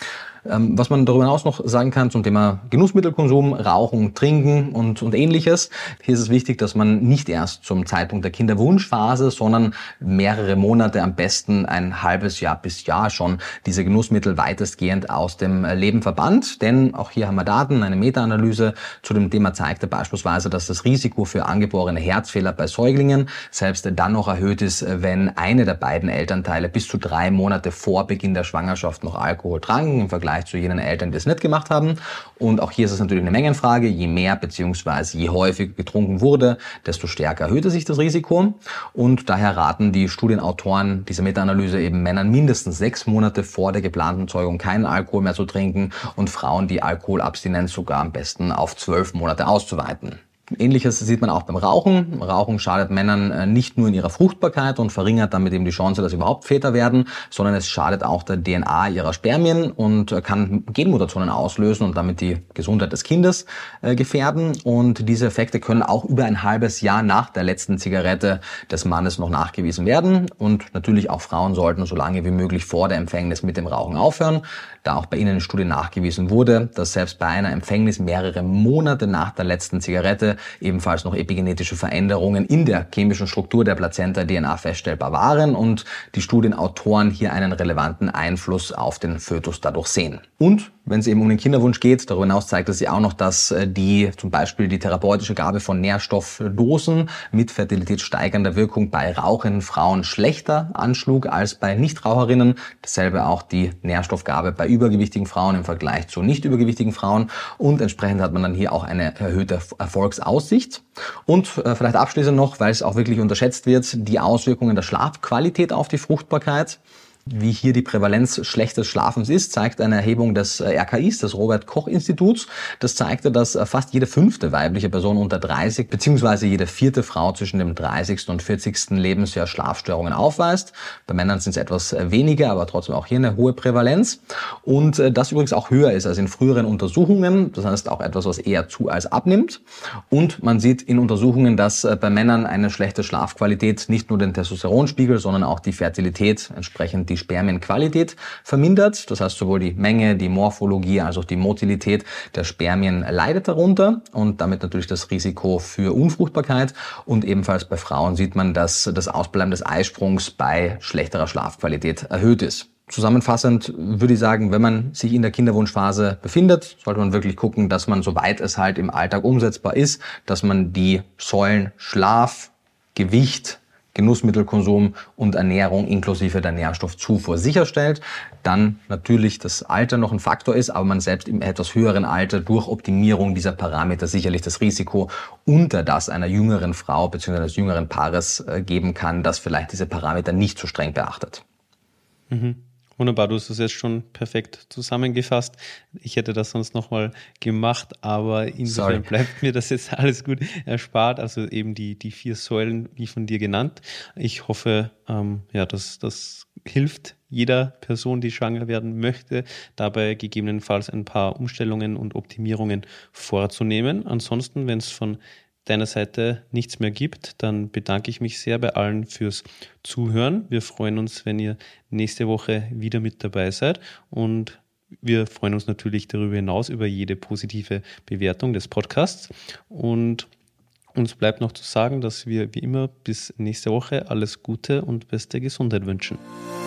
Ähm, was man darüber hinaus noch sagen kann zum Thema Genussmittelkonsum, Rauchen, Trinken und, und ähnliches. Hier ist es wichtig, dass man nicht erst zum Zeitpunkt der Kinderwunschphase, sondern mehrere Monate, am besten ein halbes Jahr bis Jahr schon diese Genussmittel weitestgehend aus dem Leben verbannt. Denn auch hier haben wir Daten, eine Meta-Analyse zu dem Thema zeigte beispielsweise, dass das Risiko für angeborene Herzfehler bei Säuglingen selbst dann noch erhöht ist, wenn eine der beiden Elternteile bis zu drei Monate vor Beginn der Schwangerschaft noch Alkohol tranken, im Vergleich zu jenen Eltern, die es nicht gemacht haben. Und auch hier ist es natürlich eine Mengenfrage. Je mehr bzw. je häufiger getrunken wurde, desto stärker erhöhte sich das Risiko. Und daher raten die Studienautoren dieser Meta-Analyse eben Männern mindestens sechs Monate vor der geplanten Zeugung keinen Alkohol mehr zu trinken und Frauen die Alkoholabstinenz sogar am besten auf zwölf Monate auszuweiten. Ähnliches sieht man auch beim Rauchen. Rauchen schadet Männern nicht nur in ihrer Fruchtbarkeit und verringert damit eben die Chance, dass sie überhaupt Väter werden, sondern es schadet auch der D N A ihrer Spermien und kann Genmutationen auslösen und damit die Gesundheit des Kindes äh, gefährden. Und diese Effekte können auch über ein halbes Jahr nach der letzten Zigarette des Mannes noch nachgewiesen werden. Und natürlich auch Frauen sollten so lange wie möglich vor der Empfängnis mit dem Rauchen aufhören, da auch bei ihnen in Studien nachgewiesen wurde, dass selbst bei einer Empfängnis mehrere Monate nach der letzten Zigarette ebenfalls noch epigenetische Veränderungen in der chemischen Struktur der Plazenta-D N A feststellbar waren und die Studienautoren hier einen relevanten Einfluss auf den Fötus dadurch sehen. Und wenn es eben um den Kinderwunsch geht, darüber hinaus zeigt es sich auch noch, dass die zum Beispiel die therapeutische Gabe von Nährstoffdosen mit fertilitätssteigernder Wirkung bei rauchenden Frauen schlechter anschlug als bei Nichtraucherinnen. Dasselbe auch die Nährstoffgabe bei übergewichtigen Frauen im Vergleich zu nicht übergewichtigen Frauen. Und entsprechend hat man dann hier auch eine erhöhte Erfolgsaussicht. Und äh, vielleicht abschließend noch, weil es auch wirklich unterschätzt wird, die Auswirkungen der Schlafqualität auf die Fruchtbarkeit. Wie hier die Prävalenz schlechtes Schlafens ist, zeigt eine Erhebung des R K Is, des Robert-Koch-Instituts. Das zeigte, dass fast jede fünfte weibliche Person unter dreißig bzw. jede vierte Frau zwischen dem dreißigsten und vierzigsten Lebensjahr Schlafstörungen aufweist. Bei Männern sind es etwas weniger, aber trotzdem auch hier eine hohe Prävalenz. Und das übrigens auch höher ist als in früheren Untersuchungen. Das heißt auch etwas, was eher zu als abnimmt. Und man sieht in Untersuchungen, dass bei Männern eine schlechte Schlafqualität nicht nur den Testosteronspiegel, sondern auch die Fertilität, entsprechend die die Spermienqualität vermindert. Das heißt, sowohl die Menge, die Morphologie als auch die Motilität der Spermien leidet darunter und damit natürlich das Risiko für Unfruchtbarkeit. Und ebenfalls bei Frauen sieht man, dass das Ausbleiben des Eisprungs bei schlechterer Schlafqualität erhöht ist. Zusammenfassend würde ich sagen, wenn man sich in der Kinderwunschphase befindet, sollte man wirklich gucken, dass man, soweit es halt im Alltag umsetzbar ist, dass man die Säulen Schlaf, Gewicht, Genussmittelkonsum und Ernährung inklusive der Nährstoffzufuhr sicherstellt. Dann natürlich das Alter noch ein Faktor ist, aber man selbst im etwas höheren Alter durch Optimierung dieser Parameter sicherlich das Risiko unter das einer jüngeren Frau bzw. eines jüngeren Paares geben kann, das vielleicht diese Parameter nicht so streng beachtet. Mhm. Wunderbar, du hast das jetzt schon perfekt zusammengefasst. Ich hätte das sonst nochmal gemacht, aber insofern Sorry. bleibt mir das jetzt alles gut erspart. Also eben die, die vier Säulen, wie von dir genannt. Ich hoffe, ähm, ja, dass das hilft jeder Person, die schwanger werden möchte, dabei gegebenenfalls ein paar Umstellungen und Optimierungen vorzunehmen. Ansonsten, wenn es von deiner Seite nichts mehr gibt, dann bedanke ich mich sehr bei allen fürs Zuhören. Wir freuen uns, wenn ihr nächste Woche wieder mit dabei seid und wir freuen uns natürlich darüber hinaus über jede positive Bewertung des Podcasts und uns bleibt noch zu sagen, dass wir wie immer bis nächste Woche alles Gute und beste Gesundheit wünschen.